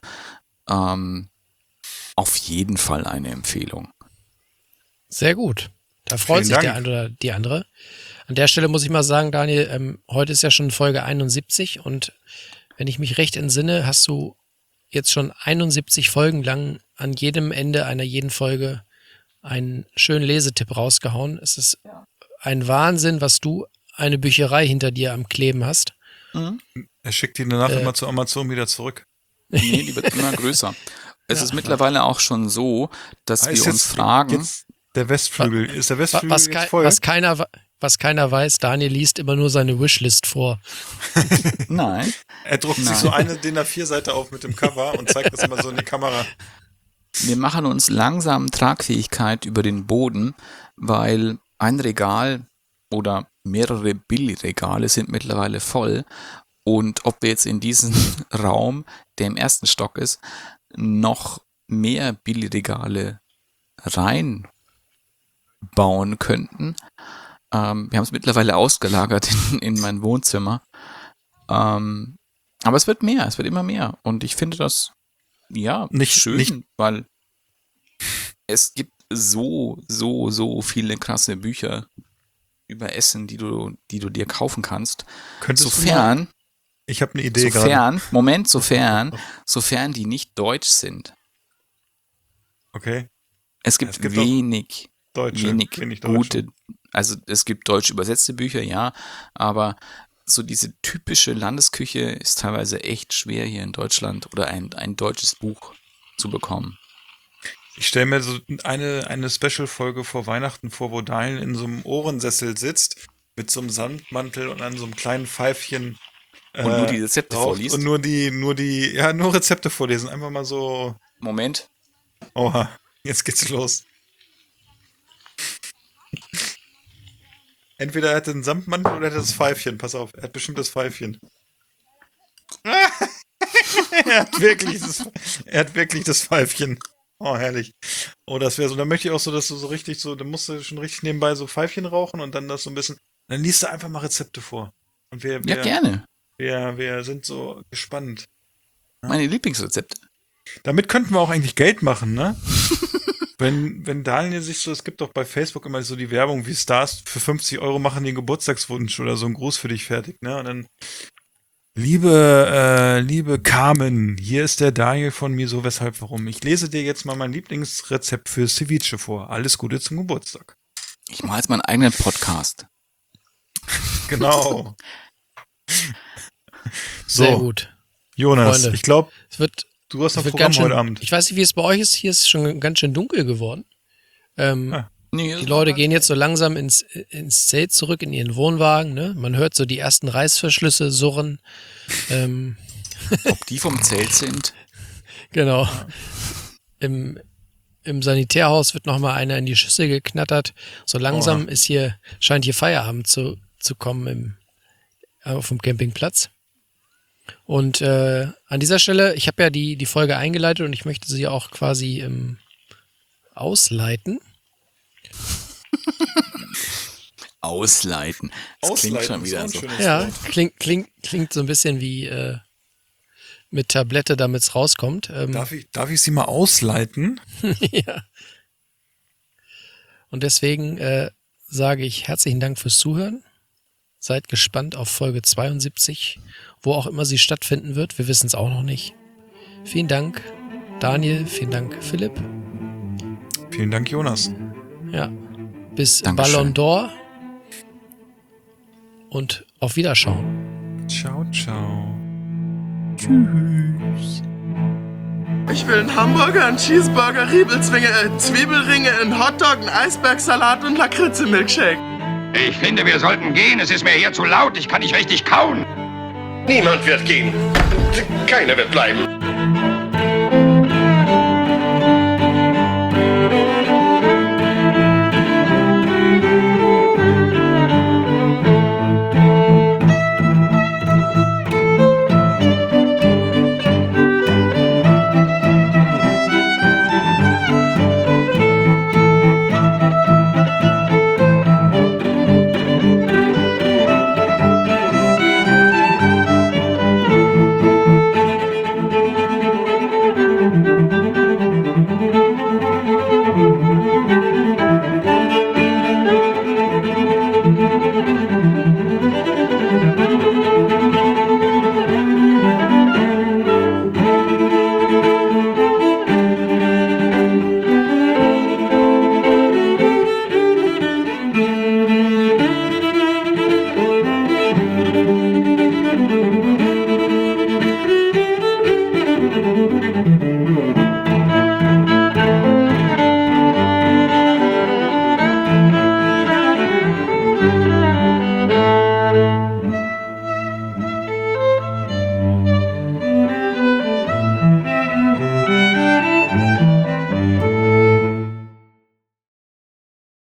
auf jeden Fall eine Empfehlung. Sehr gut. Da freut sich der eine oder die andere. An der Stelle muss ich mal sagen, Daniel, heute ist ja schon Folge 71 und wenn ich mich recht entsinne, hast du jetzt schon 71 Folgen lang an jedem Ende einer jeden Folge einen schönen Lesetipp rausgehauen. Es ist ein Wahnsinn, was du eine Bücherei hinter dir am Kleben hast. Mhm. Er schickt die danach immer zu Amazon wieder zurück. Nee, die wird immer größer. Es ist mittlerweile auch schon so, dass wir uns fragen... Der Westflügel. Ist der Westflügel jetzt voll? Was keiner weiß, Daniel liest immer nur seine Wishlist vor. Nein. Er druckt sich so eine DIN A4-Seite auf mit dem Cover und zeigt das immer so in die Kamera. Wir machen uns langsam Tragfähigkeit über den Boden, weil ein Regal oder mehrere Billigregale sind mittlerweile voll. Und ob wir jetzt in diesen Raum, der im ersten Stock ist, noch mehr Billigregale reinbauen könnten. Wir haben es mittlerweile ausgelagert in mein Wohnzimmer. Aber es wird immer mehr. Und ich finde das schön, weil es gibt so viele krasse Bücher über Essen, die du dir kaufen kannst. Sofern ich habe eine Idee gerade. Sofern die nicht deutsch sind. Okay. Es gibt wenig gute Also es gibt deutsch übersetzte Bücher, ja, aber so diese typische Landesküche ist teilweise echt schwer hier in Deutschland oder ein deutsches Buch zu bekommen. Ich stelle mir so eine Special-Folge vor Weihnachten vor, wo Daniel in so einem Ohrensessel sitzt, mit so einem Samtmantel und an so einem kleinen Pfeifchen. Und nur die Rezepte vorliest. Und nur Rezepte vorlesen. Einfach mal so. Moment. Oha, jetzt geht's los. Entweder er hat den Samtmantel oder er hat das Pfeifchen. Pass auf, er hat bestimmt das Pfeifchen. Er hat wirklich das Pfeifchen. Oh, herrlich. Oh, das wäre so, da möchte ich auch so, dass du so richtig so, da musst du schon richtig nebenbei so Pfeifchen rauchen und dann das so ein bisschen, dann liest du einfach mal Rezepte vor. Und Ja, gerne. Wir sind so gespannt. Meine Lieblingsrezepte. Damit könnten wir auch eigentlich Geld machen, ne? Wenn Daniel sich so, es gibt doch bei Facebook immer so die Werbung, wie Stars für 50 € machen den Geburtstagswunsch oder so einen Gruß für dich fertig, ne? Und dann, liebe Carmen, hier ist der Daniel von Miso, weshalb, warum. Ich lese dir jetzt mal mein Lieblingsrezept für Ceviche vor. Alles Gute zum Geburtstag. Ich mache jetzt meinen eigenen Podcast. Genau. Sehr So, gut. Jonas, Freunde, ich glaube, Es wird, du hast es noch wird Programm ganz schön, heute Abend. ich weiß nicht, wie es bei euch ist. Hier ist es schon ganz schön dunkel geworden. Nee, Die Leute gehen jetzt so langsam ins Zelt zurück, in ihren Wohnwagen. Ne? Man hört so die ersten Reißverschlüsse surren. ob die vom Zelt sind. Genau. Im Sanitärhaus wird nochmal einer in die Schüssel geknattert. So langsam scheint hier Feierabend zu kommen auf dem Campingplatz. Und an dieser Stelle, ich habe ja die Folge eingeleitet und ich möchte sie auch quasi ausleiten. Ausleiten. Das klingt schon wieder so. Ja, klingt so ein bisschen wie mit Tablette, damit es rauskommt. Darf ich sie mal ausleiten? Ja. Und deswegen sage ich herzlichen Dank fürs Zuhören. Seid gespannt auf Folge 72, wo auch immer sie stattfinden wird. Wir wissen es auch noch nicht. Vielen Dank, Daniel. Vielen Dank, Philipp. Vielen Dank, Jonas. Ja. Bis Dankeschön. Ballon d'Or. Und auf Wiederschauen. Ciao, ciao. Ich will einen Hamburger, einen Cheeseburger, Riebelzwinge, Zwiebelringe, einen Hotdog, einen Eisbergsalat und Lakritze-Milkshake. Ich finde, wir sollten gehen. Es ist mir hier zu laut. Ich kann nicht richtig kauen. Niemand wird gehen. Keiner wird bleiben.